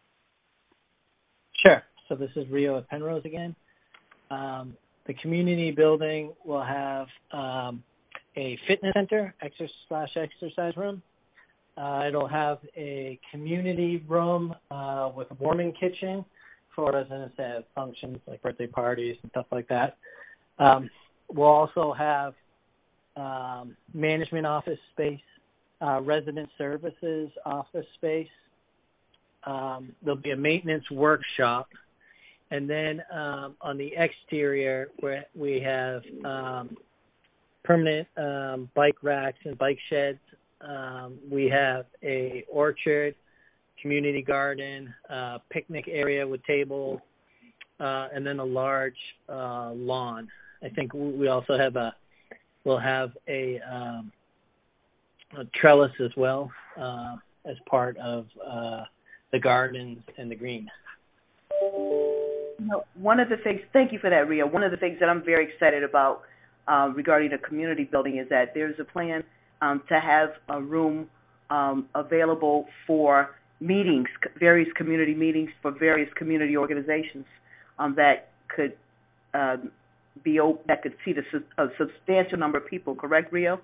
Sure. So this is Rio at Penrose again. Um, the community building will have um, a fitness center, exercise slash exercise room. Uh, it'll have a community room uh, with a warming kitchen for residents that have functions like birthday parties and stuff like that. Um, we'll also have um, management office space, uh, resident services office space. Um, there'll be a maintenance workshop. And then um, on the exterior, where we have um, permanent um, bike racks and bike sheds. Um, we have a orchard, community garden, uh, picnic area with tables, uh, and then a large uh, lawn. I think we also have a we'll have a, um, a trellis as well uh, as part of uh, the gardens and the green. You know, one of the things, thank you for that, Rio. One of the things that I'm very excited about um, regarding the community building is that there's a plan um, to have a room um, available for meetings, various community meetings for various community organizations um, that could um, be open, that could seat a, a substantial number of people. Correct, Rio?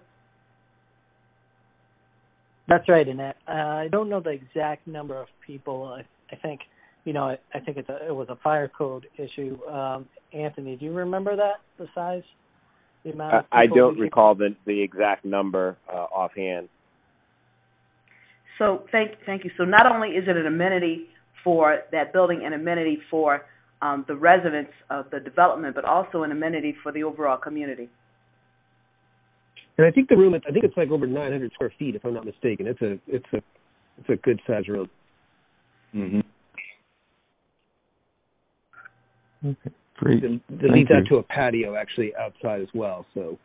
That's right, Annette. Uh, I don't know the exact number of people. I, I think, you know, I, I think it's a, it was a fire code issue. Um, Anthony, do you remember that, the size, the amount of people? I don't recall the, the exact number uh, offhand. So thank thank you. So not only is it an amenity for that building, an amenity for um, the residents of the development, but also an amenity for the overall community. And I think the room, I think it's like over nine hundred square feet, if I'm not mistaken. It's a, it's a, it's a good size room. Mm-hmm. Okay, great. It, it leads out to a patio actually outside as well. So.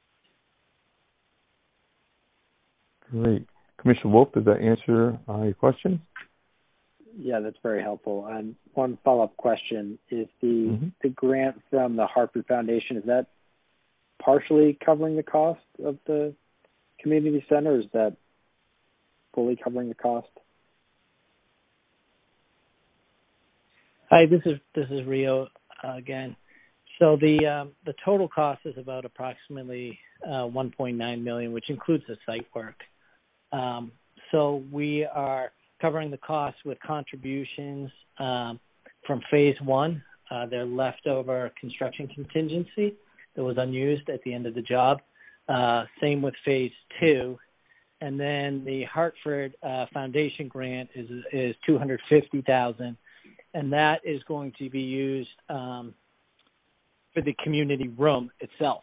Great. Commissioner Wolf, does that answer uh, your question? Yeah, that's very helpful. And one follow-up question is the mm-hmm. the grant from the Hartford Foundation, is that partially covering the cost of the community center, or is that fully covering the cost? Hi, this is this is Rio uh, again. So the um, the total cost is about approximately uh, one point nine million dollars, which includes the site work. Um, so we are covering the costs with contributions um, from phase one, uh, their leftover construction contingency that was unused at the end of the job. Uh, same with phase two. And then the Hartford uh, Foundation grant is is two hundred fifty thousand dollars, and that is going to be used um, for the community room itself.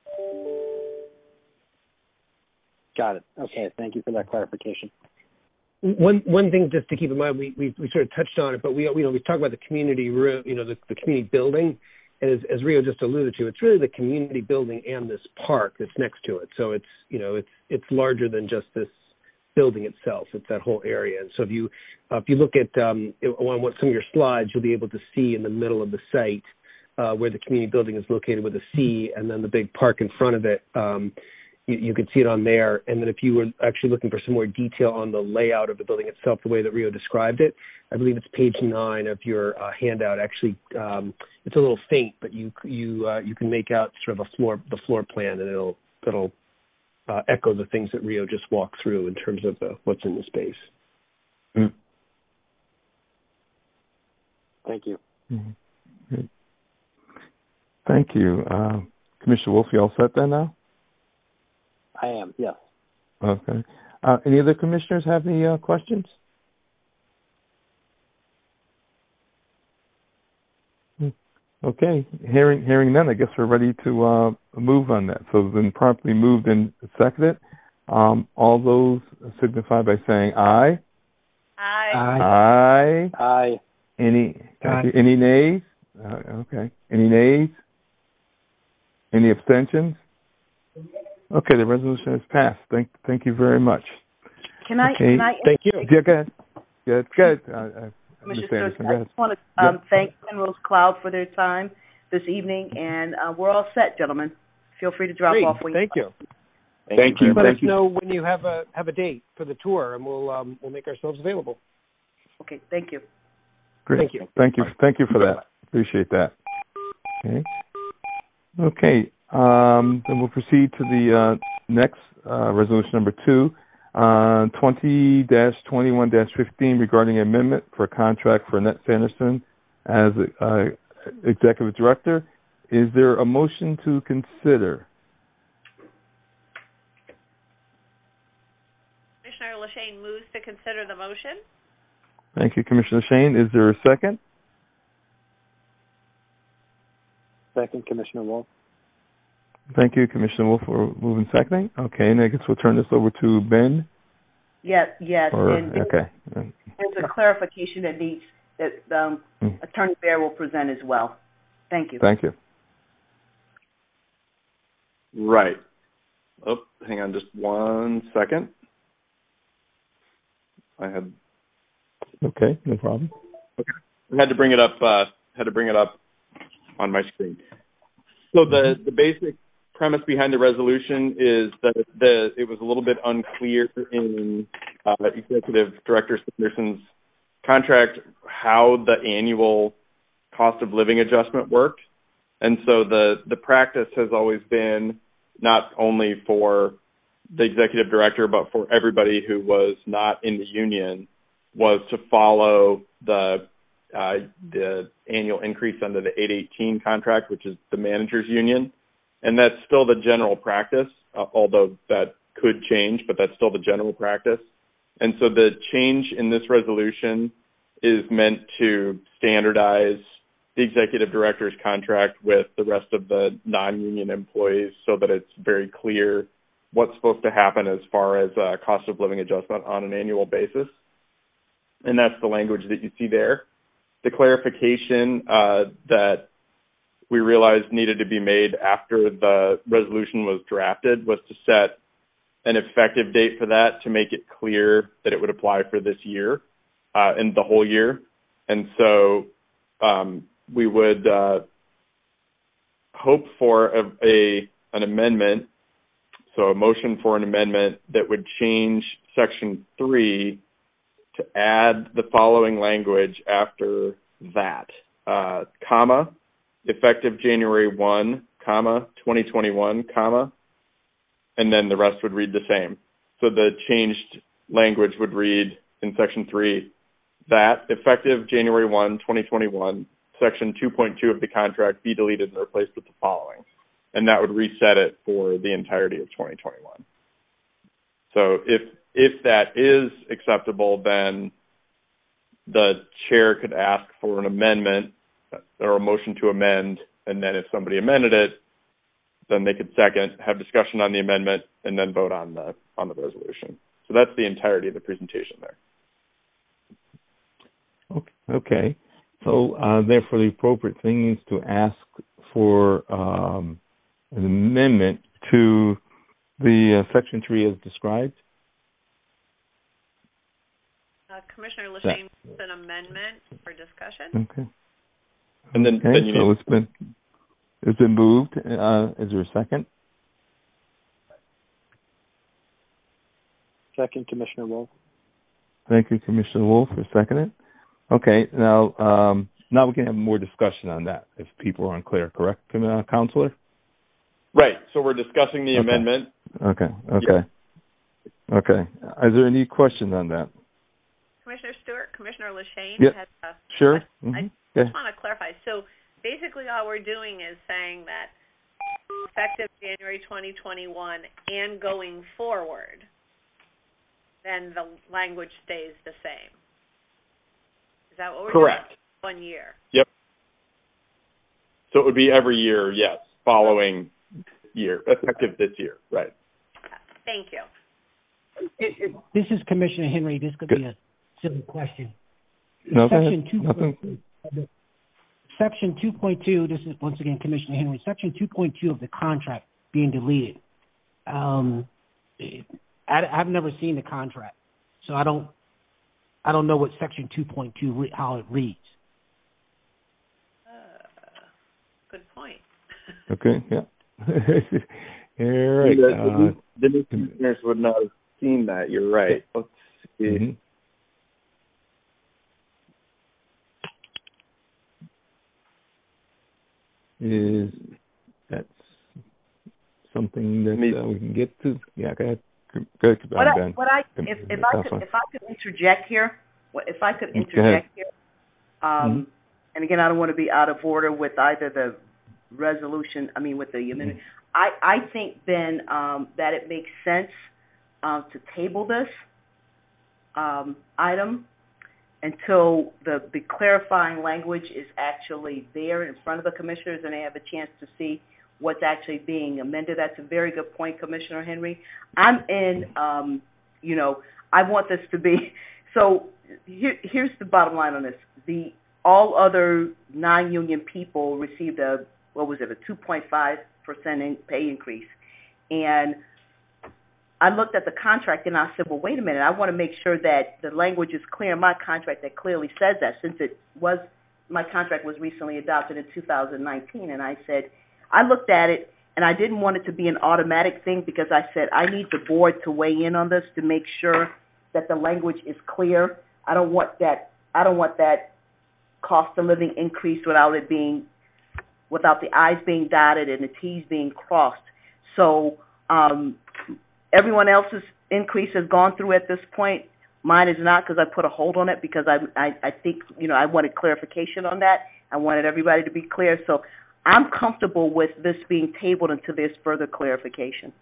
Got it. Okay, thank you for that clarification. One one thing just to keep in mind, we we, we sort of touched on it, but we you know we talk about the community room, you know, the, the community building, and as, as Rio just alluded to, it's really the community building and this park that's next to it. So it's you know it's it's larger than just this building itself. It's that whole area. And so if you uh, if you look at um, on what some of your slides, you'll be able to see in the middle of the site uh, where the community building is located with a C, and then the big park in front of it. Um, You, you could see it on there. And then if you were actually looking for some more detail on the layout of the building itself, the way that Rio described it, I believe it's page nine of your uh, handout. Actually, um, it's a little faint, but you you uh, you can make out sort of a floor the floor plan, and it'll it'll uh, echo the things that Rio just walked through in terms of the, what's in the space. Mm. Thank you. Mm-hmm. Thank you. Uh, Commissioner Wolf, you all set then now? I am, yes. Okay. Uh, any other commissioners have any uh, questions? Okay. Hearing hearing none, I guess we're ready to uh, move on that. So it's been properly moved and seconded. Um, all those signify by saying aye. Aye. Aye. Aye. Aye. Any Aye. any nays? Uh, okay. Any nays? Any abstentions? Okay, the resolution is passed. Thank thank you very much. Can I? Okay. Can I? Thank you. Yeah, go ahead. Yeah, it's good. Uh, uh, Miz Commissioner Anderson, Stewart, go I ahead. just want to um, Yep. thank Penrose Cloud for their time this evening, and uh, we're all set, gentlemen. Feel free to drop Great. off when Thank you. you. Thank, Thank you. you. Let Thank us you. know when you have a have a date for the tour, and we'll um, we'll make ourselves available. Okay, thank you. Great. Thank you. Thank you. Thank you for that. Appreciate that. Okay. Okay. Um, then we'll proceed to the uh, next uh, resolution number two, uh, twenty twenty-one fifteen, regarding amendment for a contract for Annette Sanderson as uh, executive director. Is there a motion to consider? Commissioner Lashane moves to consider the motion. Thank you, Commissioner Shane. Is there a second? Second, Commissioner Wolf. Thank you, Commissioner Wolf, for moving seconding. Okay, and I guess we'll turn this over to Ben. Yes, yes. Or, and there's, okay. there's a clarification that needs that um, Mm. Attorney Bear will present as well. Thank you. Thank you. Right. Oh, hang on just one second. I had Okay, no problem. I had to bring it up uh, had to bring it up on my screen. So the, the basic premise behind the resolution is that the it was a little bit unclear in uh, Executive Director Sanderson's contract how the annual cost of living adjustment worked. And so the, the practice has always been not only for the executive director, but for everybody who was not in the union, was to follow the uh, the annual increase under the eight eighteen contract, which is the managers union. And that's still the general practice, uh, although that could change, but that's still the general practice. And so the change in this resolution is meant to standardize the executive director's contract with the rest of the non-union employees so that it's very clear what's supposed to happen as far as uh, cost of living adjustment on an annual basis. And that's the language that you see there. The clarification uh, that we realized needed to be made after the resolution was drafted was to set an effective date for that to make it clear that it would apply for this year uh, and the whole year. And so um, we would uh, hope for a, a an amendment, so a motion for an amendment that would change Section three to add the following language after that, uh, comma, effective January first, comma, twenty twenty-one, comma, and then the rest would read the same. So the changed language would read in Section three, that effective January first, twenty twenty-one, Section two point two of the contract be deleted and replaced with the following. And that would reset it for the entirety of twenty twenty-one. So if if that is acceptable, then the chair could ask for an amendment or a motion to amend, and then if somebody amended it, then they could second, have discussion on the amendment, and then vote on the on the resolution. So that's the entirety of the presentation there. Okay. So uh, therefore, the appropriate thing is to ask for um, an amendment to the uh, Section three as described. Uh, Commissioner Lashane makes an amendment for discussion. Okay. And then, okay, then you so need... it's been it's been moved. Uh, is there a second? Second, Commissioner Wolf. Thank you, Commissioner Wolf, for seconding. Okay, now um, now we can have more discussion on that if people are unclear. Correct, uh, Counselor? Right. So we're discussing the okay. amendment. Okay. Okay. Yeah. Okay. Is there any question on that? Commissioner Stewart, Commissioner Lashane yep. has a Sure. question. Mm-hmm. I yeah. just want to clarify. So basically all we're doing is saying that effective January twenty twenty-one and going forward, then the language stays the same. Is that what we're Correct. doing? One year. Yep. So it would be every year, yes, following year, effective this year, right? Thank you. It, it, this is Commissioner Henry. This could Good. be a silly question. No, go Section ahead. two. Nothing. Section two point two, this is once again Commissioner Henry, Section two point two of the contract being deleted. Um, I, I've never seen the contract, so I don't I don't know what Section two point two, re- how it reads. Uh, good point. Okay, yeah. All right. The, Uh, the new commissioners would not have seen that. You're right. Let's see. mm-hmm. Is that something that uh, we can get to? Yeah, go ahead. Go ahead, What I, Ben. what I, if, if I could, if I could interject here, what- if I could interject here, um, mm-hmm. and again, I don't want to be out of order with either the resolution. I mean, with the amendment. Mm-hmm. I, I think Ben um, that it makes sense um, to table this um, item until the, the clarifying language is actually there in front of the commissioners and they have a chance to see what's actually being amended. That's a very good point, Commissioner Henry. I'm in, um, you know, I want this to be, so here, here's the bottom line on this. The all other non-union people received a, what was it, a two point five percent in pay increase. And I looked at the contract and I said, well, wait a minute. I want to make sure that the language is clear in my contract that clearly says that, since it was, my contract was recently adopted in two thousand nineteen. And I said, I looked at it and I didn't want it to be an automatic thing because I said, I need the board to weigh in on this to make sure that the language is clear. I don't want that, I don't want that cost of living increase without it being, without the I's being dotted and the T's being crossed. So, um, everyone else's increase has gone through at this point. Mine is not, because I put a hold on it because I, I, I think, you know, I wanted clarification on that. I wanted everybody to be clear. So I'm comfortable with this being tabled until there's further clarification.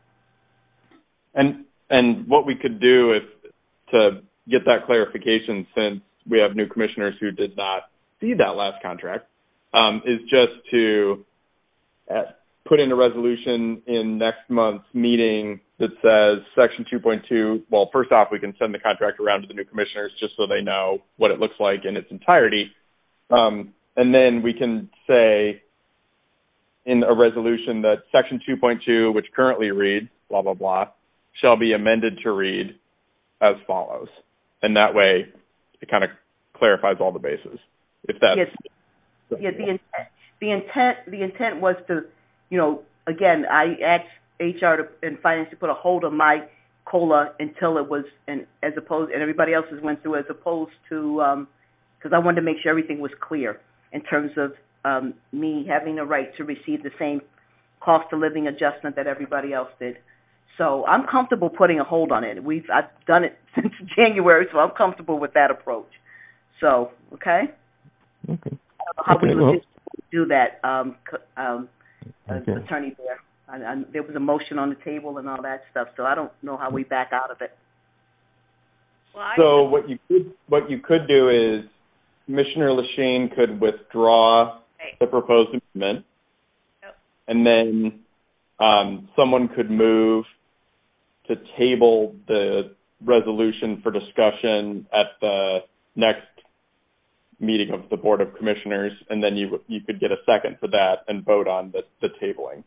And and what we could do if to get that clarification, since we have new commissioners who did not see that last contract, um, is just to uh, put in a resolution in next month's meeting that says Section two point two, well, first off, we can send the contract around to the new commissioners just so they know what it looks like in its entirety. Um, and then we can say in a resolution that Section two point two, which currently reads, blah, blah, blah, shall be amended to read as follows. And that way it kind of clarifies all the bases. If that's... Yes. Yeah, the intent, the intent, the intent was to, you know, again, I asked H R to, and finance to put a hold on my COLA until it was, and as opposed, and everybody else's went through, as opposed to, um, because I wanted to make sure everything was clear in terms of um, me having the right to receive the same cost of living adjustment that everybody else did. So I'm comfortable putting a hold on it. We've I've done it since January, so I'm comfortable with that approach. So okay. Okay. How okay, we would well, just do that, um, um, okay. uh, Attorney Bear. I, I, there was a motion on the table and all that stuff, so I don't know how we back out of it. Well, I So what you could what you could do is Commissioner Lashane could withdraw Right. the proposed amendment, Yep. and then um, someone could move to table the resolution for discussion at the next meeting of the Board of Commissioners, and then you you could get a second for that and vote on the, the tabling.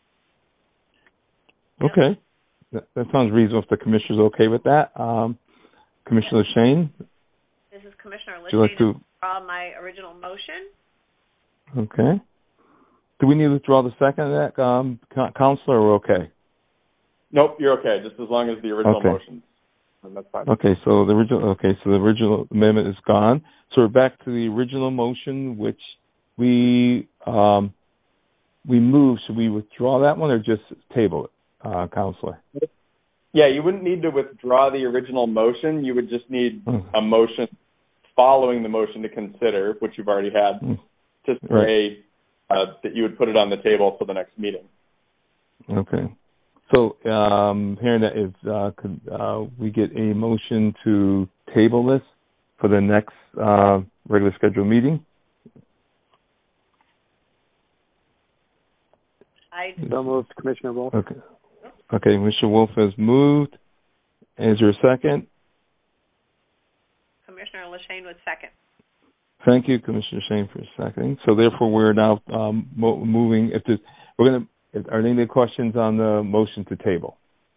Okay. That, that sounds reasonable if the commissioner's okay with that. Um, Commissioner Shane, This is Commissioner would you like Lashane to? to withdraw my original motion. Okay. Do we need to withdraw the second of that, um, Counselor, or we're okay? Nope, you're okay, just as long as the original Okay. motion. And that's fine. Okay, so the original okay, so the original amendment is gone. So we're back to the original motion, which we um, we moved. Should we withdraw that one or just table it, uh, Counselor? Yeah, you wouldn't need to withdraw the original motion. You would just need Mm. a motion following the motion to consider, which you've already had, Mm. to say Right. uh, that you would put it on the table for the next meeting. Okay. So um, hearing that, is uh, could uh, we get a motion to table this for the next uh, regular scheduled meeting? I So moved, Commissioner Wolf. Okay. Okay, Mister Wolf has moved. Is there a second? Commissioner LaShane would second. Thank you, Commissioner Shane, for seconding. So therefore, we're now um, mo- moving. If there's, we're going to. Are there any questions on the motion to table?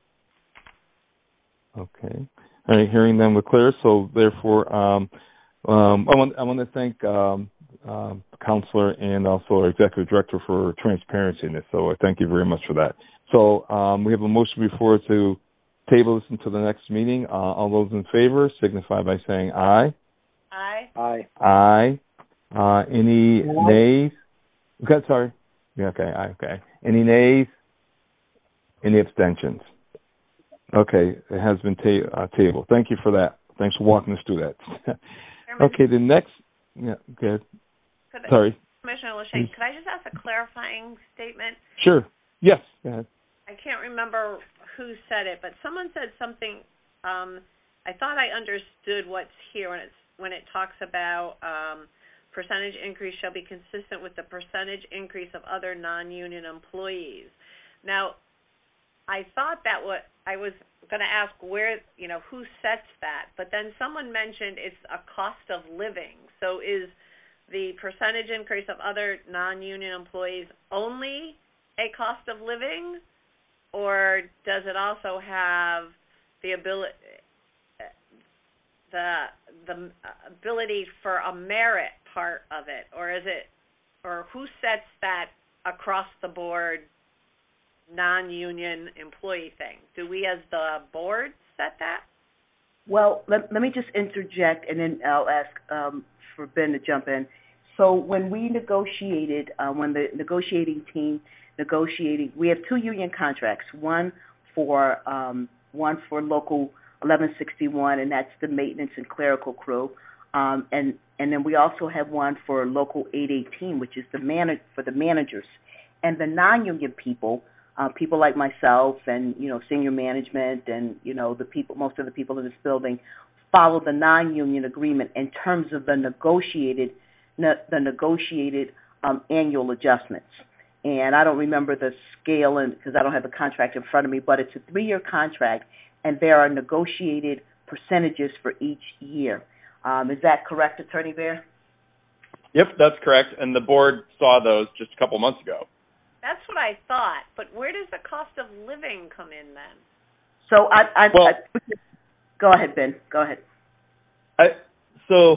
Okay. All right. Hearing them, we're clear. So therefore, um, um, I want I want to thank um, um, Counselor and also our Executive Director for transparency in this. So I thank you very much for that. So um, we have a motion before to table this until the next meeting. Uh, all those in favor signify by saying aye. Aye. Aye. Aye. Uh, any Aye. nays? Okay, sorry. Yeah, okay, aye, okay. Any nays? Any abstentions? Okay, it has been ta- uh, tabled. Thank you for that. Thanks for walking us through that. Okay, the next, yeah, good. Could I- Sorry. Commissioner LaShane, could I just ask a clarifying statement? Sure. Yes, go ahead. I can't remember who said it, but someone said something. Um, I thought I understood what's here when it's when it talks about um, percentage increase shall be consistent with the percentage increase of other non-union employees. Now, I thought that what I was going to ask where, you know, who sets that, but then someone mentioned it's a cost of living. So is the percentage increase of other non-union employees only a cost of living, or does it also have the ability the the ability for a merit part of it, or is it, or who sets that across the board non-union employee thing? Do we as the board set that? Well, let, let me just interject, and then I'll ask um, for Ben to jump in. So when we negotiated, uh, when the negotiating team negotiating, we have two union contracts, one for um, one for local eleven sixty-one, and that's the maintenance and clerical crew, um, and and then we also have one for local eight eighteen, which is the man for the managers, and the non-union people. Uh, people like myself and, you know, senior management and, you know, the people, most of the people in this building follow the non-union agreement in terms of the negotiated, ne- the negotiated um, annual adjustments. And I don't remember the scale because I don't have the contract in front of me, but it's a three-year contract, and there are negotiated percentages for each year. Um, is that correct, Attorney Bear? Yep, that's correct. And the board saw those just a couple months ago. That's what I thought, but where does the cost of living come in then? So I, I, well, I go ahead, Ben. Go ahead. I, so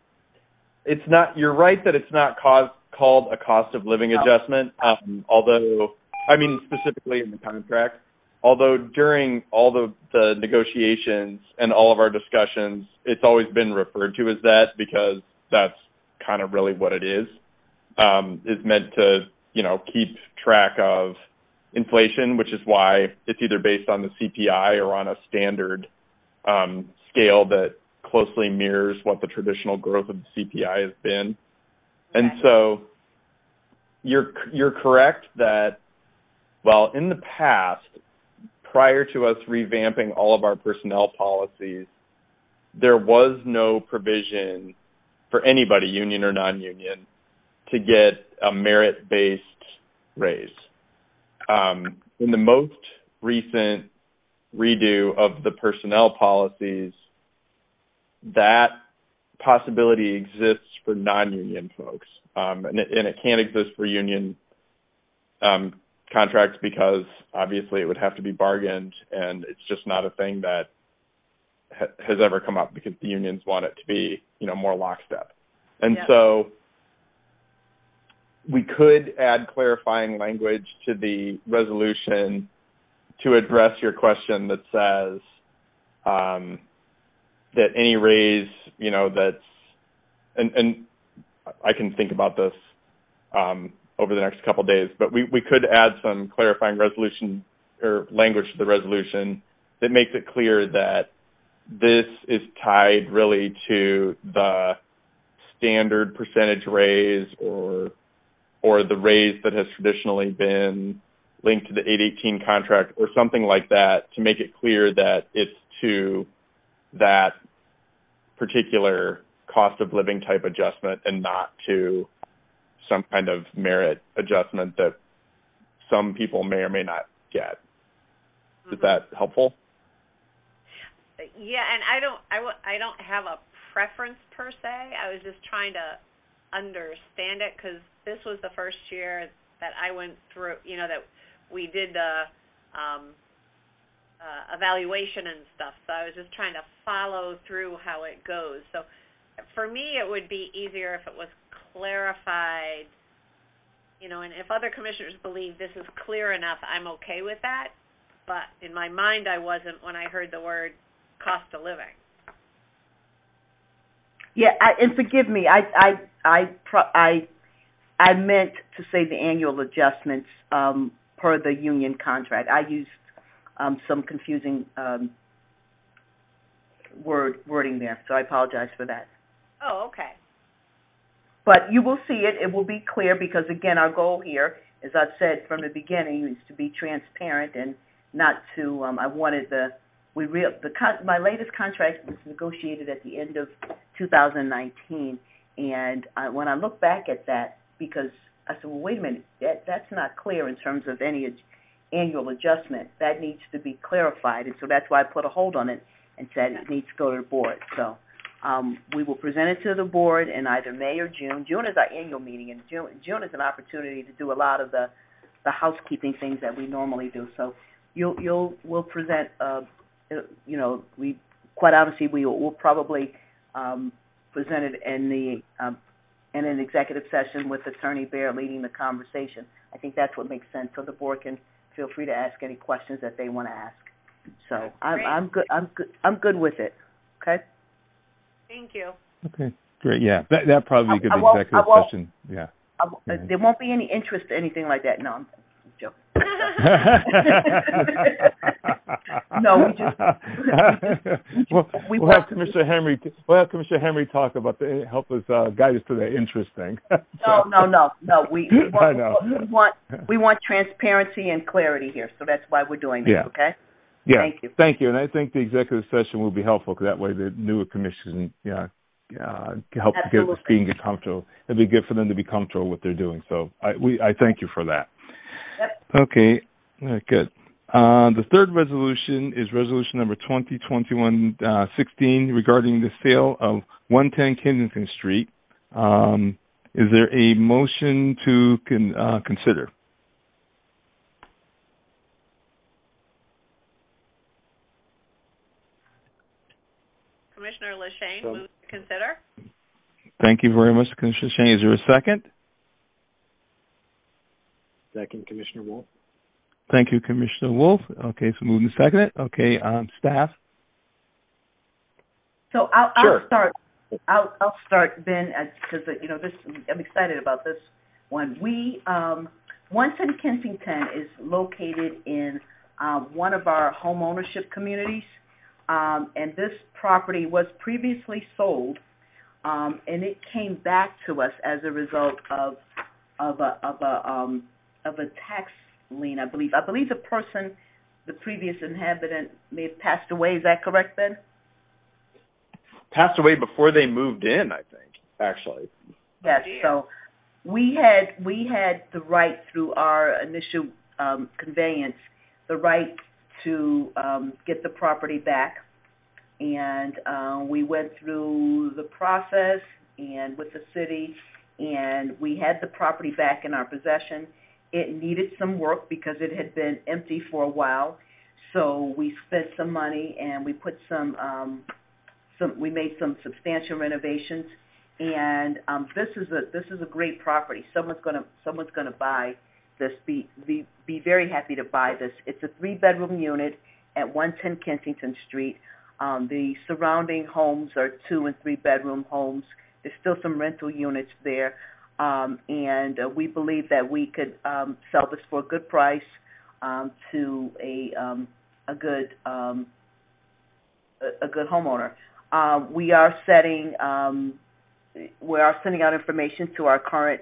it's not. You're right that it's not cause, called a cost of living adjustment. Um, although, I mean specifically in the contract. Although during all the, the negotiations and all of our discussions, it's always been referred to as that because that's kind of really what it is. Um, is meant to, you know, keep track of inflation, which is why it's either based on the C P I or on a standard um, scale that closely mirrors what the traditional growth of the C P I has been. Okay. And so you're you're correct that, well, in the past, prior to us revamping all of our personnel policies, there was no provision for anybody, union or non-union, to get a merit-based raise. Um, in the most recent redo of the personnel policies, that possibility exists for non-union folks, um, and, it, and it can't exist for union um, contracts because obviously it would have to be bargained, and it's just not a thing that ha- has ever come up because the unions want it to be, you know, more lockstep. And yeah. so we could add clarifying language to the resolution to address your question that says um, that any raise, you know, that's, and, and I can think about this um, over the next couple of days, but we, we could add some clarifying resolution or language to the resolution that makes it clear that this is tied really to the standard percentage raise or or the raise that has traditionally been linked to the eight eighteen contract or something like that to make it clear that it's to that particular cost of living type adjustment and not to some kind of merit adjustment that some people may or may not get. Is Mm-hmm. that helpful? Yeah, and I don't, I, w- I don't have a preference per se. I was just trying to understand it because this was the first year that I went through, you know, that we did the um, uh, evaluation and stuff. So I was just trying to follow through how it goes. So for me, it would be easier if it was clarified, you know, and if other commissioners believe this is clear enough, I'm okay with that. But in my mind, I wasn't when I heard the word cost of living. Yeah, I, and forgive me, I I I pro- I I meant to say the annual adjustments um, per the union contract. I used um, some confusing um, word wording there, so I apologize for that. Oh, okay. But you will see it. It will be clear because, again, our goal here, as I've said from the beginning, is to be transparent and not to. Um, I wanted the we real the con- my latest contract was negotiated at the end of two thousand nineteen, and I, when I look back at that, because I said, well, wait a minute, that that's not clear in terms of any ad- annual adjustment. That needs to be clarified, and so that's why I put a hold on it and said it needs to go to the board. So. Um, we will present it to the board in either May or June. June is our annual meeting, and June, June is an opportunity to do a lot of the, the housekeeping things that we normally do. So you'll you'll we'll present. Uh, you know, we quite honestly we will we'll probably um, present it in the um, in an executive session with Attorney Bear leading the conversation. I think that's what makes sense. So the board can feel free to ask any questions that they want to ask. So I'm Great. I'm good. I'm good. I'm good with it. Okay. Thank you. Okay, great. Yeah, that that probably be a I- good I won't- executive I won't- session. Yeah. I, uh, there won't be any interest or anything like that. No, I'm joking. No, we just, we just well, we we'll have Commissioner Henry. We'll have Commissioner Henry talk about the help us uh, guide us to the interest thing. no, no, no, no. We, we want, I know. we want we want transparency and clarity here, so that's why we're doing this. Yeah. Okay. Yeah. Thank you. Thank you. And I think the executive session will be helpful because that way the newer commission, yeah, uh, help to get Absolutely. being get comfortable. It'd be good for them to be comfortable with what they're doing. So I we I thank you for that. Yep. Okay. All right, good. Uh, the third resolution is resolution number twenty twenty-one sixteen regarding the sale of one ten Kensington Street. Um, is there a motion to con, uh, consider? Commissioner LaShane, So- move to consider. Thank you very much, Commissioner Shane. Is there a second? Second, Commissioner Wolf. Thank you, Commissioner Wolf. Okay, so moving to second it. Okay, um, staff. So I'll, Sure. I'll start. I'll, I'll start, Ben, because you know this. I'm excited about this one. We um, one ten Kensington is located in uh, one of our home ownership communities, um, and this property was previously sold, um, and it came back to us as a result of of a of a um, of a tax lien. I believe. I believe the person, the previous inhabitant, may have passed away. Is that correct, Ben? Passed away before they moved in, I think, actually. Yes. dear. So we had we had the right through our initial um, conveyance, the right to um, get the property back, and uh, we went through the process and with the city, and we had the property back in our possession. It needed some work because it had been empty for a while, so we spent some money and we put some. Um, Some, we made some substantial renovations, and um, this is a this is a great property. Someone's gonna someone's gonna buy this. Be be be very happy to buy this. It's a three bedroom unit at one ten Kensington Street. Um, the surrounding homes are two and three bedroom homes. There's still some rental units there, um, and uh, we believe that we could um, sell this for a good price um, to a um, a good um, a, a good homeowner. Uh, we are setting, um, we are sending out information to our current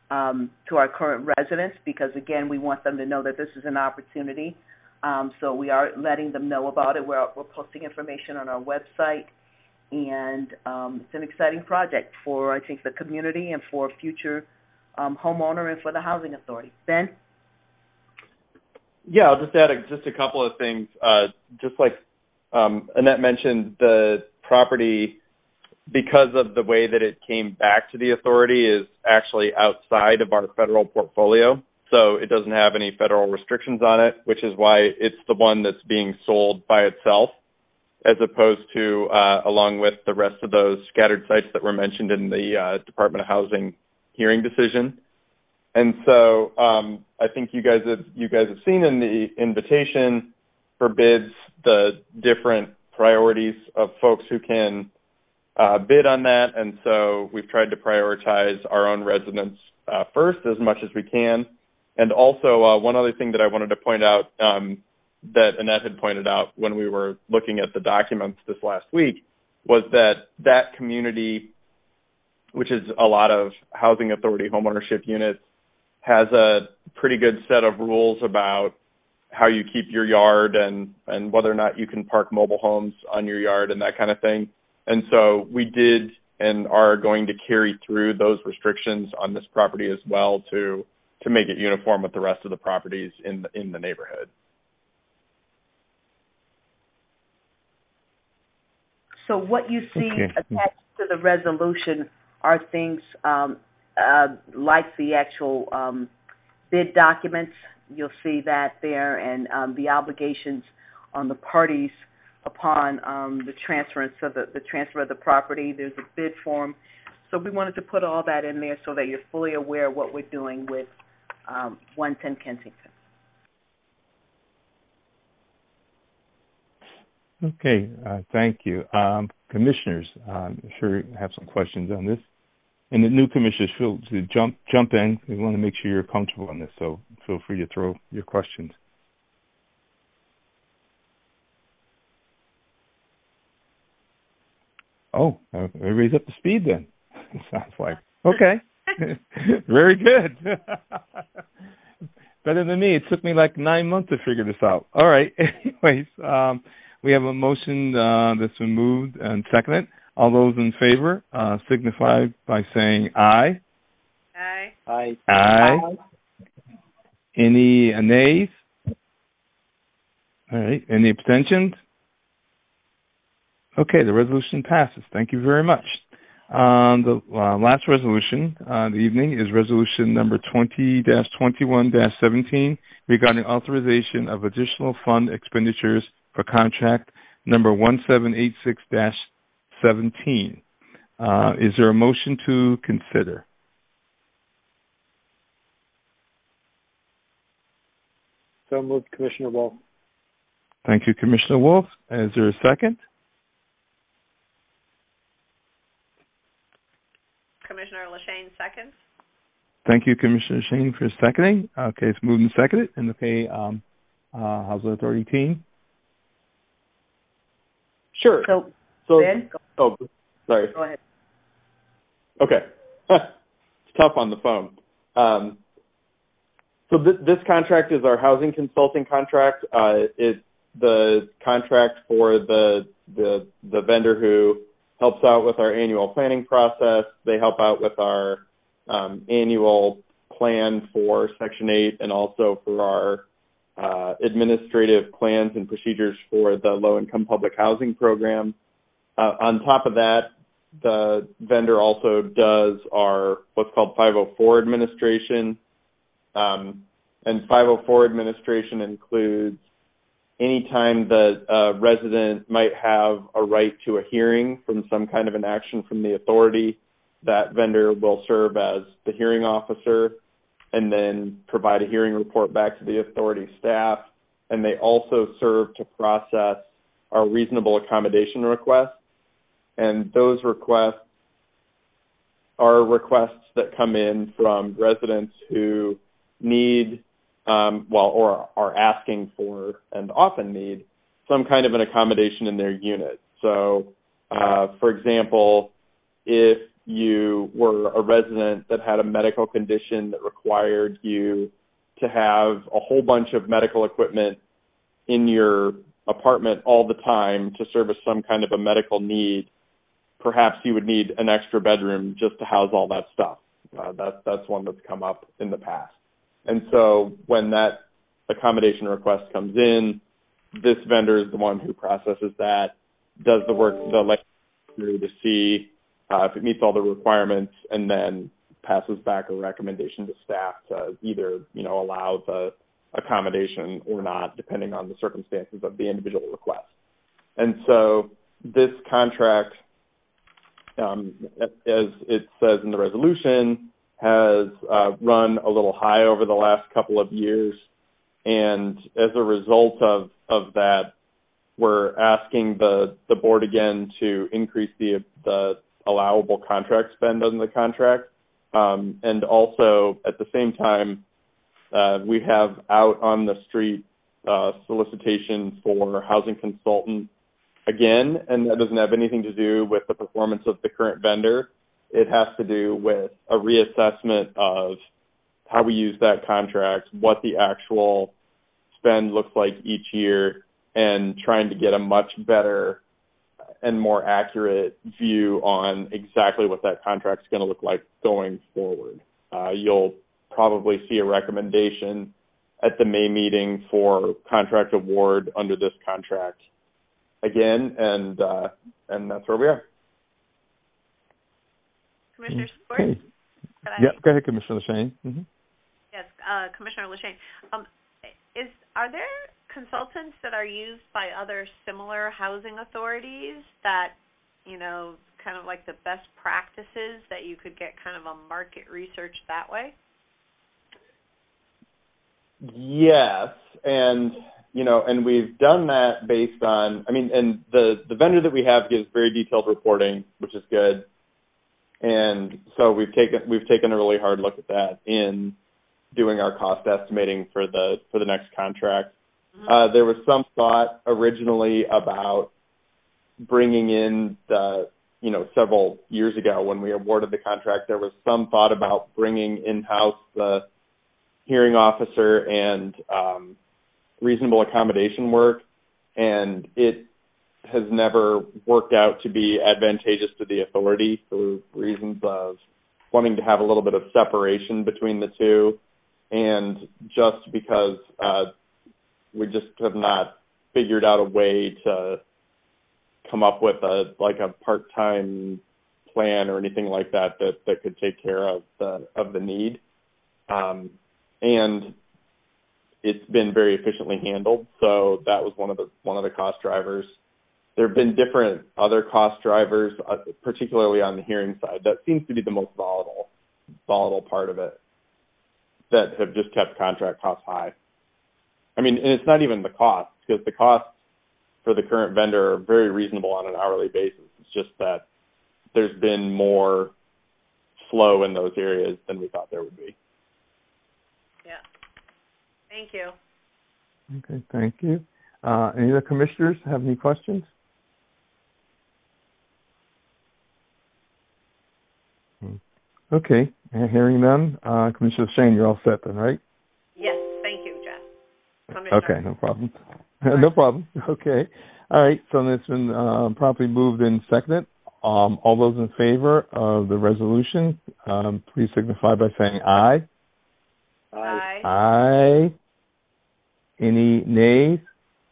um, to our current residents because, again, we want them to know that this is an opportunity. Um, so we are letting them know about it. We're, we're posting information on our website, and um, it's an exciting project for, I think, the community and for future um, homeowner and for the Housing Authority. Ben? Yeah, I'll just add a, just a couple of things. Uh, just like um, Annette mentioned, the property, because of the way that it came back to the authority, is actually outside of our federal portfolio. So it doesn't have any federal restrictions on it, which is why it's the one that's being sold by itself, as opposed to uh, along with the rest of those scattered sites that were mentioned in the uh, Department of Housing hearing decision. And so um, I think you guys have you guys have seen in the invitation for bids the different priorities of folks who can uh, bid on that. And so we've tried to prioritize our own residents uh, first as much as we can. And also uh, one other thing that I wanted to point out um, that Annette had pointed out when we were looking at the documents this last week was that that community, which is a lot of housing authority homeownership units, has a pretty good set of rules about how you keep your yard and, and whether or not you can park mobile homes on your yard and that kind of thing. And so we did and are going to carry through those restrictions on this property as well to to make it uniform with the rest of the properties in the, in the neighborhood. So what you see Okay. attached to the resolution are things um, uh, like the actual um, bid documents. You'll see that there, and um, the obligations on the parties upon um, the transference of the, the transfer of the property. There's a bid form. So we wanted to put all that in there so that you're fully aware of what we're doing with um, one ten Kensington. Okay, uh, thank you. Um, commissioners, uh, I'm sure you have some questions on this. And the new commissioners, feel to jump jump in. We want to make sure you're comfortable on this, so feel free to throw your questions. Oh, uh, everybody's up to speed then. Sounds like. Okay. Very good. Better than me. It took me like nine months to figure this out. All right. Anyways, um, we have a motion uh, that's been moved and seconded. All those in favor uh, signify by saying aye. Aye. Aye. Aye. Any uh, nays? All right. Any abstentions? Okay, the resolution passes. Thank you very much. Um, the uh, last resolution uh, of the evening is resolution number twenty dash twenty-one dash seventeen regarding authorization of additional fund expenditures for contract number one seven eight six dash seventeen. Uh, is there a motion to consider? So moved, Commissioner Wolf. Thank you, Commissioner Wolf. Is there a second? Commissioner LaShane seconds. Thank you, Commissioner Shane, for seconding. Okay, it's moved and seconded. And okay, um, uh, Housing Authority team? Sure. So, So, Ben, go, oh, sorry. go ahead. Okay. It's tough on the phone. Um, so th- this contract is our housing consulting contract. Uh, it's the contract for the, the, the vendor who helps out with our annual planning process. They help out with our um, annual plan for Section eight and also for our uh, administrative plans and procedures for the low-income public housing program. Uh, on top of that, the vendor also does our what's called five oh four administration. Um, and five oh four administration includes anytime that a resident might have a right to a hearing from some kind of an action from the authority, that vendor will serve as the hearing officer and then provide a hearing report back to the authority staff. And they also serve to process our reasonable accommodation requests. And those requests are requests that come in from residents who need Um, well, or are asking for and often need some kind of an accommodation in their unit. So, uh, for example, if you were a resident that had a medical condition that required you to have a whole bunch of medical equipment in your apartment all the time to service some kind of a medical need, perhaps you would need an extra bedroom just to house all that stuff. Uh, that, that's one that's come up in the past. And so when that accommodation request comes in, this vendor is the one who processes that, does the work, the like through to see uh, if it meets all the requirements, and then passes back a recommendation to staff to either, you know, allow the accommodation or not, depending on the circumstances of the individual request. And so this contract, um, as it says in the resolution, has uh, run a little high over the last couple of years. And as a result of, of that, we're asking the, the board again to increase the, the allowable contract spend on the contract. Um, and also, at the same time, uh, we have out on the street uh, solicitation for housing consultant again, and that doesn't have anything to do with the performance of the current vendor. It has to do with a reassessment of how we use that contract, what the actual spend looks like each year, and trying to get a much better and more accurate view on exactly what that contract's going to look like going forward. Uh, you'll probably see a recommendation at the May meeting for contract award under this contract again, and uh, and that's where we are. Commissioner Sport? Okay. Yeah, go ahead, Commissioner LaShane. Mm-hmm. Yes, uh, Commissioner LaShane. Um, is are there consultants that are used by other similar housing authorities that, you know, kind of like the best practices that you could get kind of a market research that way? Yes, and you know, and we've done that based on, I mean, and the the vendor that we have gives very detailed reporting, which is good. And so we've taken we've taken a really hard look at that in doing our cost estimating for the for the next contract. Mm-hmm. Uh, there was some thought originally about bringing in the, you know, several years ago when we awarded the contract, there was some thought about bringing in-house the hearing officer and um, reasonable accommodation work, and it has never worked out to be advantageous to the authority for reasons of wanting to have a little bit of separation between the two, and just because uh, we just have not figured out a way to come up with a like a part-time plan or anything like that that, that could take care of the of the need. Um, and it's been very efficiently handled, so that was one of the one of the cost drivers. There have been different other cost drivers, uh, particularly on the hearing side. That seems to be the most volatile, volatile part of it, that have just kept contract costs high. I mean, and it's not even the cost, because the costs for the current vendor are very reasonable on an hourly basis. It's just that there's been more flow in those areas than we thought there would be. Yeah. Thank you. Okay, thank you. Uh, any other commissioners have any questions? Okay, and hearing none, uh, Commissioner Shane, you're all set then, right? Yes, thank you, Jeff. Okay, no problem. No problem. Okay. All right, so it's been uh, properly moved and seconded. Um, all those in favor of the resolution, um, please signify by saying aye. Aye. Aye. Any nays?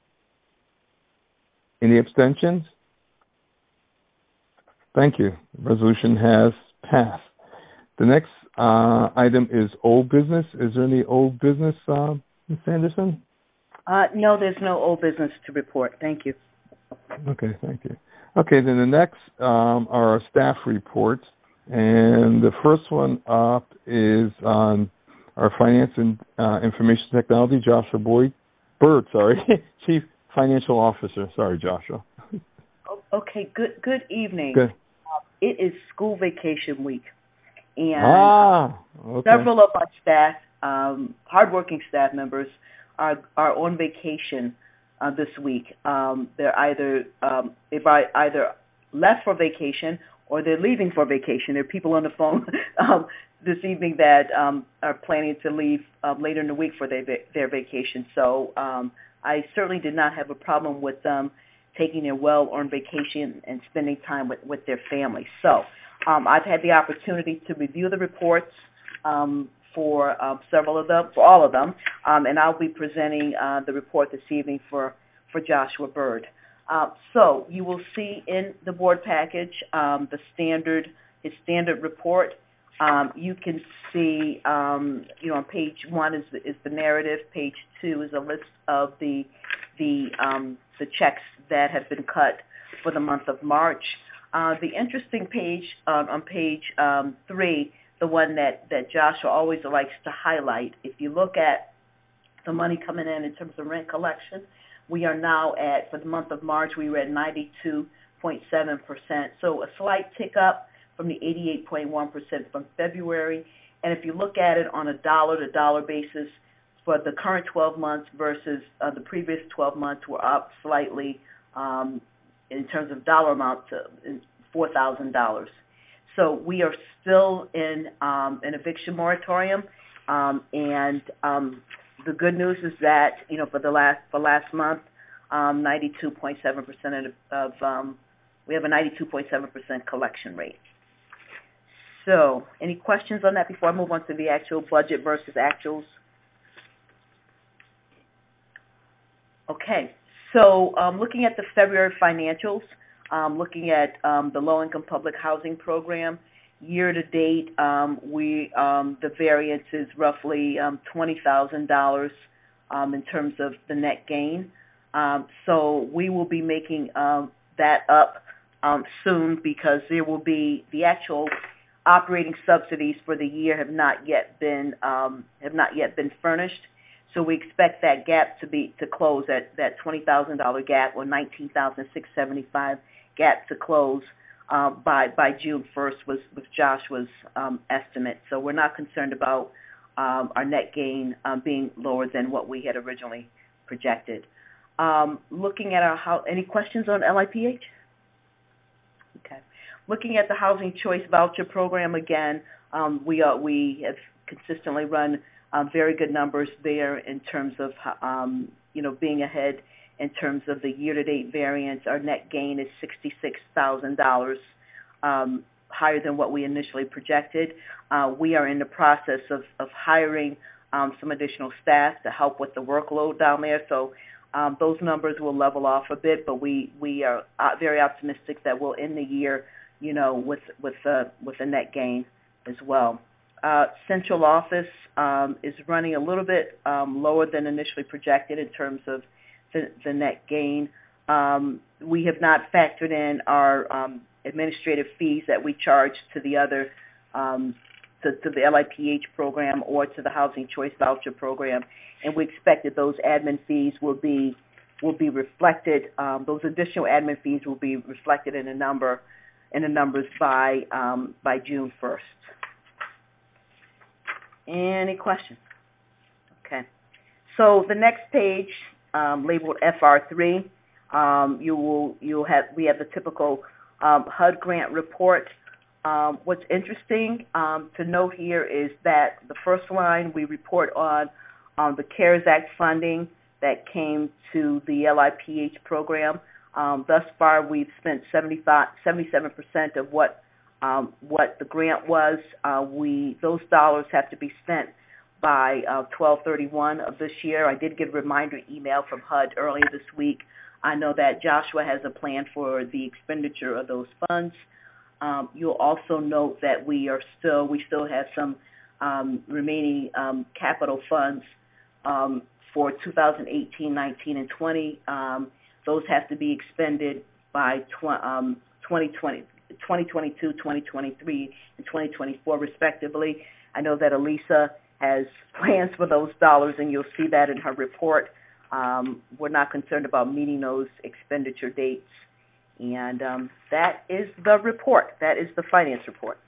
Any abstentions? Thank you. The resolution has passed. The next uh, item is old business. Is there any old business, uh, Miz Anderson? Uh, no, there's no old business to report. Thank you. Okay, thank you. Okay, then the next um, are our staff reports. And the first one up is on our Finance and uh, Information Technology, Joshua Boyd. Bird, sorry, Chief Financial Officer. Sorry, Joshua. Okay, good good evening. Good. Uh, it is school vacation week. And ah, okay. several of our staff, um, hardworking staff members, are are on vacation uh, this week. Um, they're either um, they've either left for vacation or they're leaving for vacation. There are people on the phone um, this evening that um, are planning to leave uh, later in the week for their their vacation. So um, I certainly did not have a problem with them taking their well-earned vacation and spending time with, with their families. So um, I've had the opportunity to review the reports um, for uh, several of them, for all of them, um, and I'll be presenting uh, the report this evening for, for Joshua Byrd. Uh, so you will see in the board package um, the standard, his standard report. Um, you can see, um, you know, on page one is the, is the narrative. Page two is a list of the the um, the checks that have been cut for the month of March. Uh, the interesting page uh, on page um, three, the one that, that Joshua always likes to highlight, if you look at the money coming in in terms of rent collection, we are now at, for the month of March, we were at ninety-two point seven percent. So a slight tick up from the eighty-eight point one percent from February. And if you look at it on a dollar-to-dollar basis, for the current twelve months versus uh, the previous twelve months, we're up slightly um, in terms of dollar amount to four thousand dollars. So we are still in um, an eviction moratorium, um, and um, the good news is that, you know, for the last for last month, um, ninety-two point seven percent of, of um, we have a ninety-two point seven percent collection rate. So, any questions on that before I move on to the actual budget versus actuals? Okay, so um, looking at the February financials, um, looking at um, the low-income public housing program, year to date, um, we um, the variance is roughly um, twenty thousand dollars um, in terms of the net gain. Um, so we will be making um, that up um, soon, because there will be the actual operating subsidies for the year have not yet been um, have not yet been furnished. So we expect that gap to be to close, at that twenty thousand dollars gap, or nineteen thousand six hundred seventy-five gap to close uh, by by June first was, was Joshua's um, estimate. So we're not concerned about um, our net gain um, being lower than what we had originally projected. Um, looking at our how any questions on L I P H? Okay. Looking at the Housing Choice Voucher Program again, um, we are we have consistently run Um, very good numbers there in terms of, um, you know, being ahead in terms of the year-to-date variance. Our net gain is sixty-six thousand dollars, um, higher than what we initially projected. Uh, we are in the process of, of hiring um, some additional staff to help with the workload down there. So um, those numbers will level off a bit, but we, we are uh, very optimistic that we'll end the year, you know, with, with, uh, with a net gain as well. Uh, central office um, is running a little bit um, lower than initially projected in terms of the, the net gain. Um, we have not factored in our um, administrative fees that we charge to the other, um, to, to the L I P H program or to the Housing Choice Voucher program, and we expect that those admin fees will be will be reflected. Um, those additional admin fees will be reflected in a number in the numbers by um, by June first. Any questions? Okay. So the next page, um, labeled F R three, um, you will you'll have we have the typical um, H U D grant report. Um, what's interesting um, to note here is that the first line we report on um, the CARES Act funding that came to the L I P H program. Um, thus far, we've spent seventy-five, seventy-seven percent of what Um, what the grant was. Uh, we those dollars have to be spent by uh, twelve thirty-one of this year. I did get a reminder email from H U D earlier this week. I know that Joshua has a plan for the expenditure of those funds. Um, you'll also note that we are still we still have some um, remaining um, capital funds um, for two thousand eighteen, nineteen, and twenty. Um, those have to be expended by tw- um, twenty twenty. twenty twenty-two, twenty twenty-three, and twenty twenty-four, respectively. I know that Elisa has plans for those dollars, and you'll see that in her report. Um, we're not concerned about meeting those expenditure dates. And um, that is the report. That is the finance report.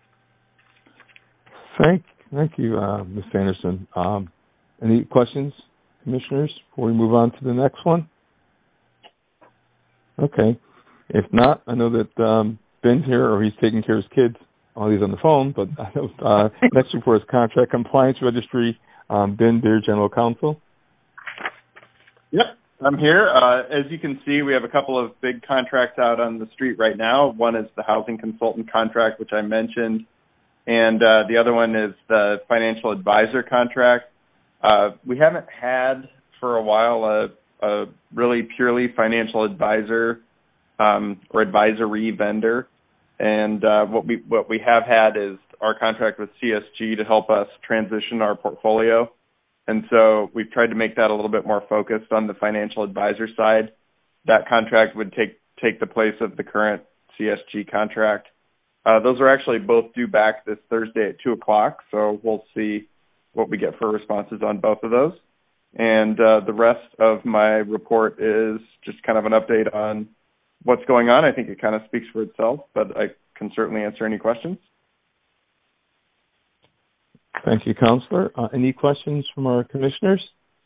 Thank, thank you, uh, Miz Anderson. Um, any questions, commissioners, before we move on to the next one? Okay. If not, I know that um, Ben's here, or he's taking care of his kids while he's on the phone. But uh, next report is Contract Compliance Registry. Um, Ben Beard, General Counsel. Yep, I'm here. Uh, as you can see, we have a couple of big contracts out on the street right now. One is the housing consultant contract, which I mentioned, and uh, the other one is the financial advisor contract. Uh, we haven't had for a while a, a really purely financial advisor um, or advisory vendor, and uh, what we what we have had is our contract with C S G to help us transition our portfolio. And so we've tried to make that a little bit more focused on the financial advisor side. That contract would take take the place of the current C S G contract. Uh, those are actually both due back this Thursday at two o'clock, so we'll see what we get for responses on both of those. And uh, the rest of my report is just kind of an update on what's going on. I think it kind of speaks for itself, but I can certainly answer any questions. Thank you, Counselor. Uh, any questions from our commissioners?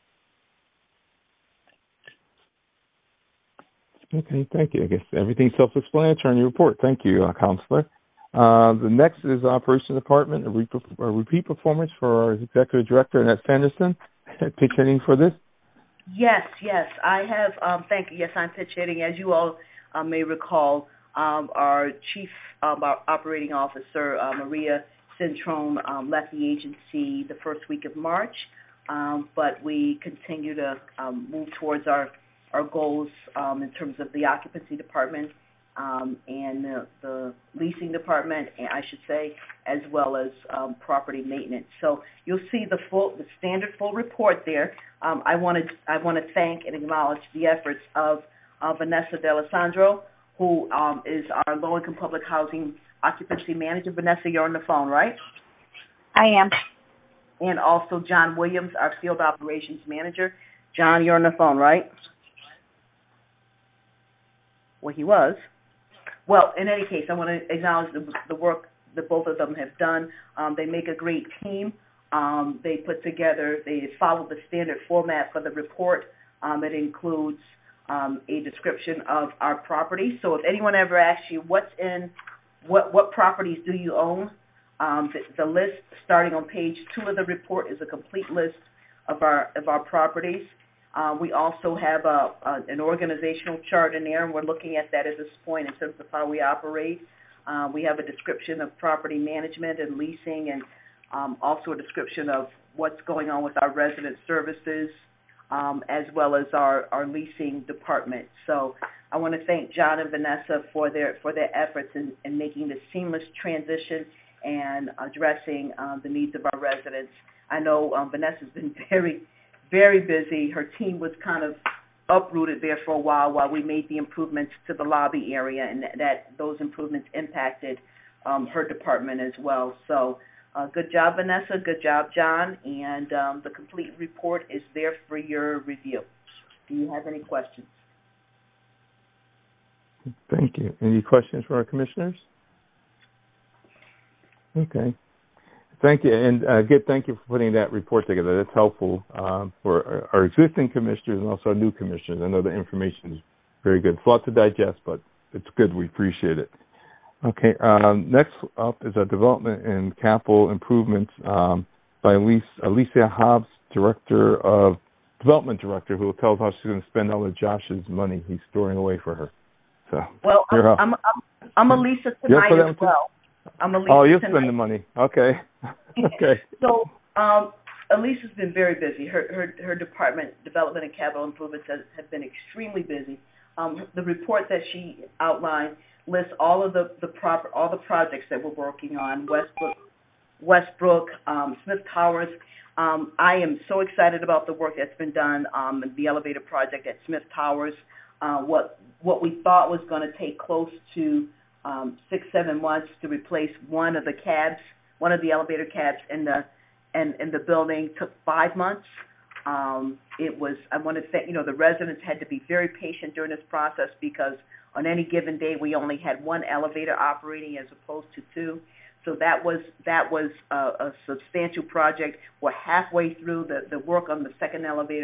Okay, thank you. I guess everything's self-explanatory in your report. Thank you, uh, Counselor. Uh, the next is Operations Department, a, re- a repeat performance for our Executive Director, Annette Sanderson. Pitch hitting for this? Yes, yes. I have, um, thank you. Yes, I'm pitch hitting. As you all uh, may recall, um, our Chief um, our Operating Officer, uh, Maria Centrone, um, left the agency the first week of March, um, but we continue to um, move towards our, our goals um, in terms of the occupancy department um, and the, the leasing department, I should say, as well as um, property maintenance. So you'll see the full, the standard full report there. Um, I want to I want to thank and acknowledge the efforts of uh, Vanessa D'Alessandro, who um, is our low-income public housing occupancy manager. Vanessa, you're on the phone, right? I am. And also John Williams, our field operations manager. John, you're on the phone, right? Well, he was. Well, in any case, I want to acknowledge the, the work that both of them have done. Um, they make a great team. Um, they put together, they follow the standard format for the report. Um, it includes um, a description of our property. So if anyone ever asks you what's in, what, what properties do you own, um, the, the list starting on page two of the report is a complete list of our of our properties. Uh, we also have a, a, an organizational chart in there, and we're looking at that at this point in terms of how we operate. Uh, we have a description of property management and leasing, and um, also a description of what's going on with our resident services, um, as well as our, our leasing department. So I want to thank John and Vanessa for their for their efforts in, in making this seamless transition and addressing um, the needs of our residents. I know um, Vanessa's been very, very busy. Her team was kind of uprooted there for a while while we made the improvements to the lobby area, and that those improvements impacted um, her department as well. So uh, good job, Vanessa. Good job, John. And um, the complete report is there for your review. Do you have any questions? Thank you. Any questions from our commissioners? Okay. Thank you. And uh, again, thank you for putting that report together. That's helpful um, for our, our existing commissioners and also our new commissioners. I know the information is very good. It's a lot to digest, but it's good. We appreciate it. Okay. Um, next up is a development and capital improvements um, by Alicia, Alicia Hobbs, Director of Development Director, who will tell us how she's going to spend all of Josh's money he's storing away for her. So, well, I'm, I'm, I'm, I'm Alicia tonight yes, as well. I'm Alicia oh, you'll tonight. spend the money. Okay. Okay. So um, Alicia's been very busy. Her her her department, development and capital improvements, has, have been extremely busy. Um, the report that she outlined lists all of the the proper all the projects that we're working on. Westbrook, Westbrook, um, Smith Towers. Um, I am so excited about the work that's been done. Um, the elevator project at Smith Towers. Uh, what what we thought was going to take close to um, six seven months to replace one of the cabs. One of the elevator cabs in the in, in the building took five months. Um, it was I want to say you know the residents had to be very patient during this process because on any given day we only had one elevator operating as opposed to two. So that was that was a, a substantial project. We're halfway through the, the work on the second elevator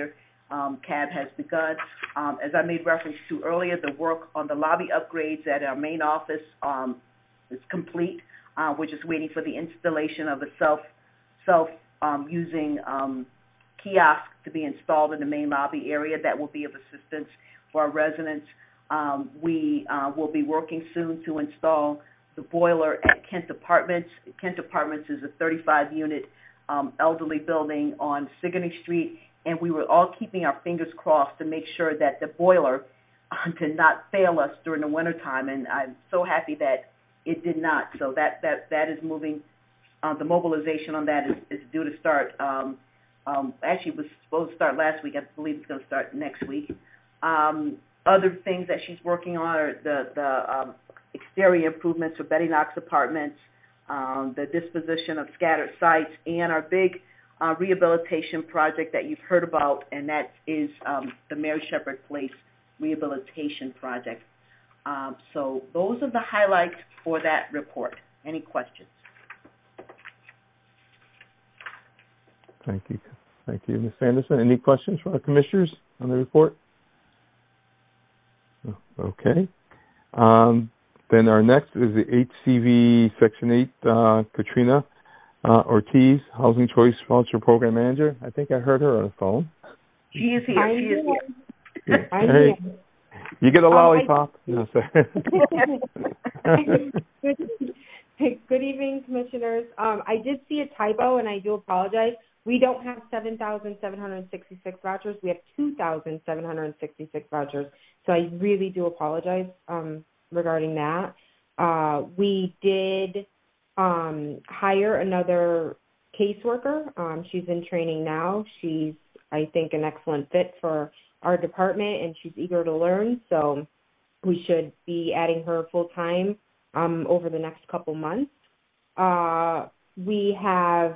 um, C A B has begun. Um, as I made reference to earlier, the work on the lobby upgrades at our main office um, is complete. Uh, we're just waiting for the installation of a self, self um, using um, kiosk to be installed in the main lobby area. That will be of assistance for our residents. Um, we uh, will be working soon to install the boiler at Kent Apartments. Kent Apartments is a thirty-five unit um, elderly building on Sigourney Street, and we were all keeping our fingers crossed to make sure that the boiler uh, did not fail us during the wintertime, and I'm so happy that it did not. So that, that, that is moving. Uh, the mobilization on that is, is due to start, um, um, actually it was supposed to start last week. I believe it's going to start next week. Um, other things that she's working on are the, the um, exterior improvements for Betty Knox Apartments, um, the disposition of scattered sites, and our big uh, rehabilitation project that you've heard about, and that is um, the Mary Shepherd Place Rehabilitation Project. Um, so those are the highlights for that report. Any questions? Thank you. Thank you, Miz Anderson. Any questions from our commissioners on the report? Okay. Um, then our next is the H C V Section eight, uh, Katrina uh, Ortiz, Housing Choice Voucher Program Manager. I think I heard her on the phone. She is here. I'm she is here. here. Hey, you get a lollipop. Um, no, sorry. good, good evening, commissioners. Um, I did see a typo, and I do apologize. We don't have seven thousand seven hundred sixty-six vouchers. We have two thousand seven hundred sixty-six vouchers. So I really do apologize um, regarding that. Uh, we did um, hire another caseworker. Um, she's in training now. She's, I think, an excellent fit for our department, and she's eager to learn. So we should be adding her full-time um, over the next couple months. Uh, we have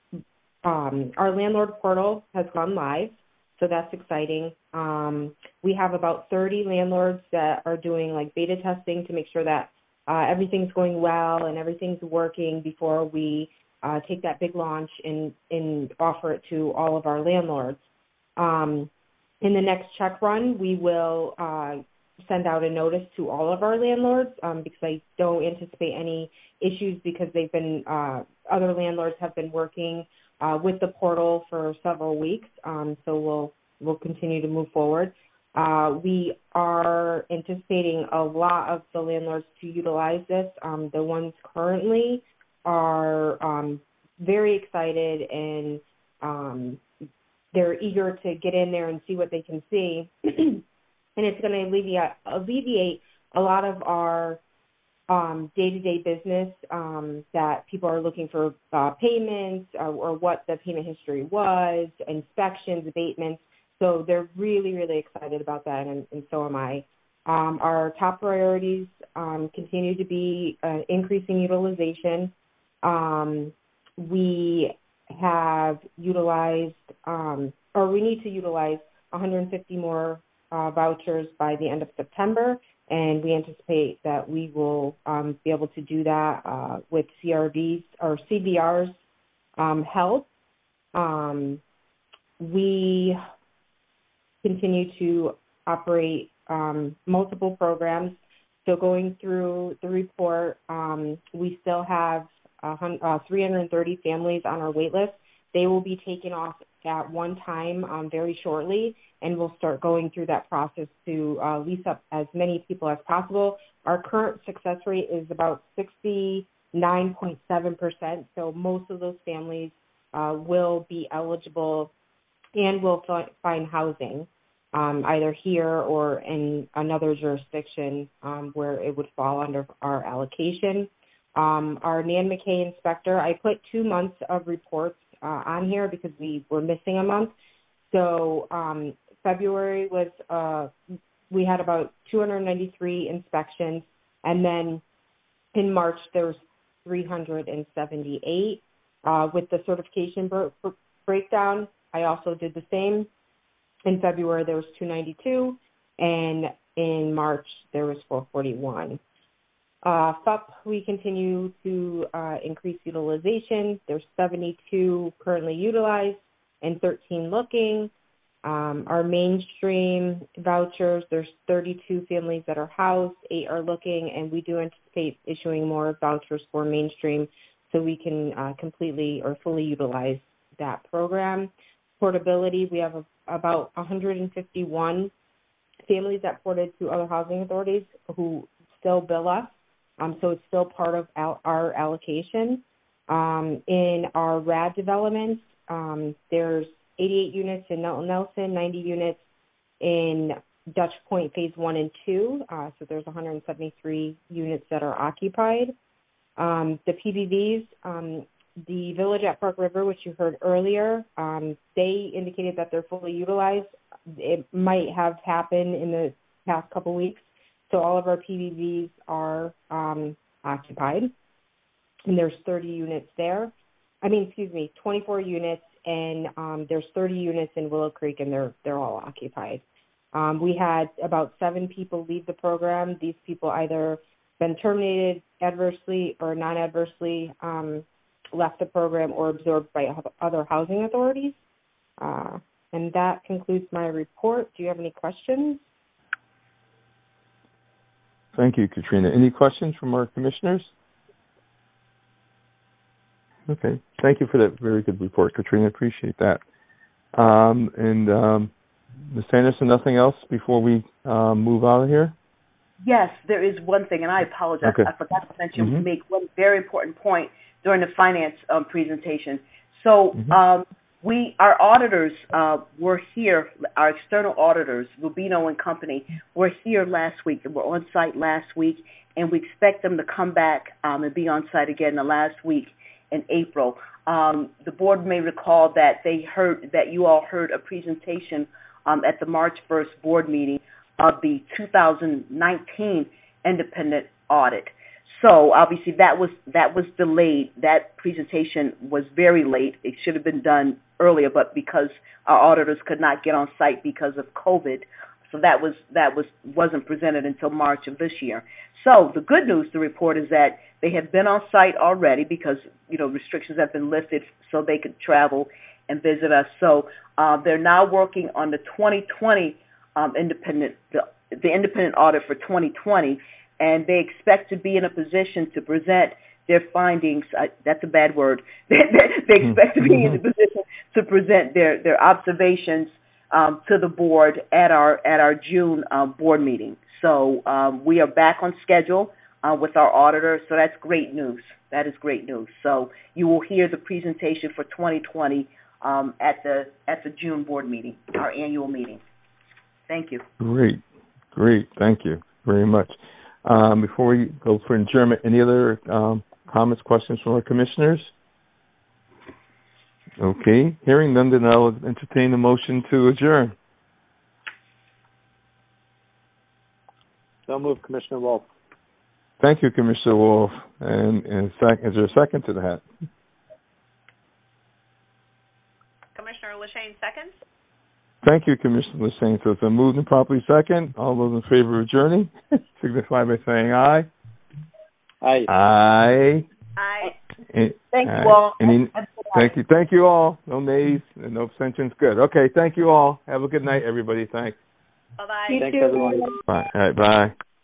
Um, our landlord portal has gone live, so that's exciting. Um, we have about thirty landlords that are doing like beta testing to make sure that uh, everything's going well and everything's working before we uh, take that big launch and, and offer it to all of our landlords. Um, in the next check run, we will uh, send out a notice to all of our landlords um, because I don't anticipate any issues because they've been uh, other landlords have been working Uh, with the portal for several weeks, um, so we'll we'll continue to move forward. Uh, we are anticipating a lot of the landlords to utilize this. Um, the ones currently are um, very excited and um, they're eager to get in there and see what they can see, and it's going to alleviate alleviate a lot of our Um, day-to-day business um, that people are looking for uh, payments or, or what the payment history was, inspections, abatements. So they're really, really excited about that, and, and so am I. Um, our top priorities um, continue to be uh, increasing utilization. Um, we have utilized, um, or we need to utilize one hundred fifty more uh, vouchers by the end of September. And we anticipate that we will um, be able to do that uh, with C R V's or C V R's um, help. Um, we continue to operate um, multiple programs. So going through the report, um, we still have uh, three hundred thirty families on our wait list. They will be taken off at one time um, very shortly, and we'll start going through that process to uh, lease up as many people as possible. Our current success rate is about sixty-nine point seven percent, so most of those families uh, will be eligible and will f- find housing, um, either here or in another jurisdiction um, where it would fall under our allocation. Um, our Nan McKay inspector, I put two months of reports uh, on here because we were missing a month. So um, February was, uh, we had about two hundred ninety-three inspections, and then in March there was three hundred seventy-eight. Uh, with the certification br- br- breakdown, I also did the same. In February there was two hundred ninety-two, and in March there was four hundred forty-one. Uh, F U P, we continue to uh, increase utilization. There's seventy-two currently utilized and thirteen looking. Um, our mainstream vouchers, there's thirty-two families that are housed, eight are looking, and we do anticipate issuing more vouchers for mainstream so we can uh, completely or fully utilize that program. Portability, we have a, about one hundred fifty-one families that ported to other housing authorities who still bill us, um, so it's still part of our, our allocation. Um, in our R A D developments, um, there's eighty-eight units in Nelson Nelson, ninety units in Dutch Point Phase one and two, uh, so there's one hundred seventy-three units that are occupied. Um, the P B Vs, um, the Village at Park River, which you heard earlier, um, they indicated that they're fully utilized. It might have happened in the past couple weeks, so all of our P B Vs are um, occupied, and there's thirty units there. I mean, excuse me, twenty-four units, and um, there's thirty units in Willow Creek, and they're they're all occupied. Um, we had about seven people leave the program. These people either been terminated adversely or non-adversely um, left the program or absorbed by other housing authorities. Uh, and that concludes my report. Do you have any questions? Thank you, Katrina. Any questions from our commissioners? Okay. Thank you for that very good report, Katrina. Appreciate that. Um, and um, Miz Sanderson, nothing else before we um, move out of here? Yes, there is one thing, and I apologize. Okay. I forgot to mention, Mm-hmm. make one very important point during the finance um, presentation. So Mm-hmm. um, we, our auditors uh, were here, our external auditors, Rubino and Company, were here last week and were on site last week, and we expect them to come back um, and be on site again the last week in April. Um, the board may recall that they heard, that you all heard a presentation um, at the March first board meeting of the two thousand nineteen independent audit. So obviously that was that was delayed. That presentation was very late. It should have been done earlier, but because our auditors could not get on site because of COVID, so that was that was wasn't presented until March of this year. So the good news to report is that they have been on site already because you know restrictions have been lifted so they could travel and visit us. So uh, they're now working on the twenty twenty um, independent the, the independent audit for twenty twenty, and they expect to be in a position to present their findings. Uh, that's a bad word. they, they expect to be in a position to present their their observations um, to the board at our at our June uh, board meeting. So um, we are back on schedule uh, with our auditor. So that's great news. That is great news. So you will hear the presentation for twenty twenty um, at the at the June board meeting, our annual meeting. Thank you. Great, great. Thank you very much. Um, before we go for adjournment, any other um, comments, questions from our commissioners? Okay, hearing none, then I'll entertain a motion to adjourn. So move, Commissioner Wolf. Thank you, Commissioner Wolf. And, and sec- is there a second to that? Commissioner Lashane seconds. Thank you, Commissioner Lashane. So it's a moved and properly second. All those in favor of adjourning signify by saying aye. Aye. Aye. Aye. Any, Thank aye. you all. Any, thank you. Thank you all. No nays and no abstentions. Good. Okay. Thank you all. Have a good night, everybody. Thanks. Bye-bye. You Thanks, too. everyone. Bye. All right. Bye.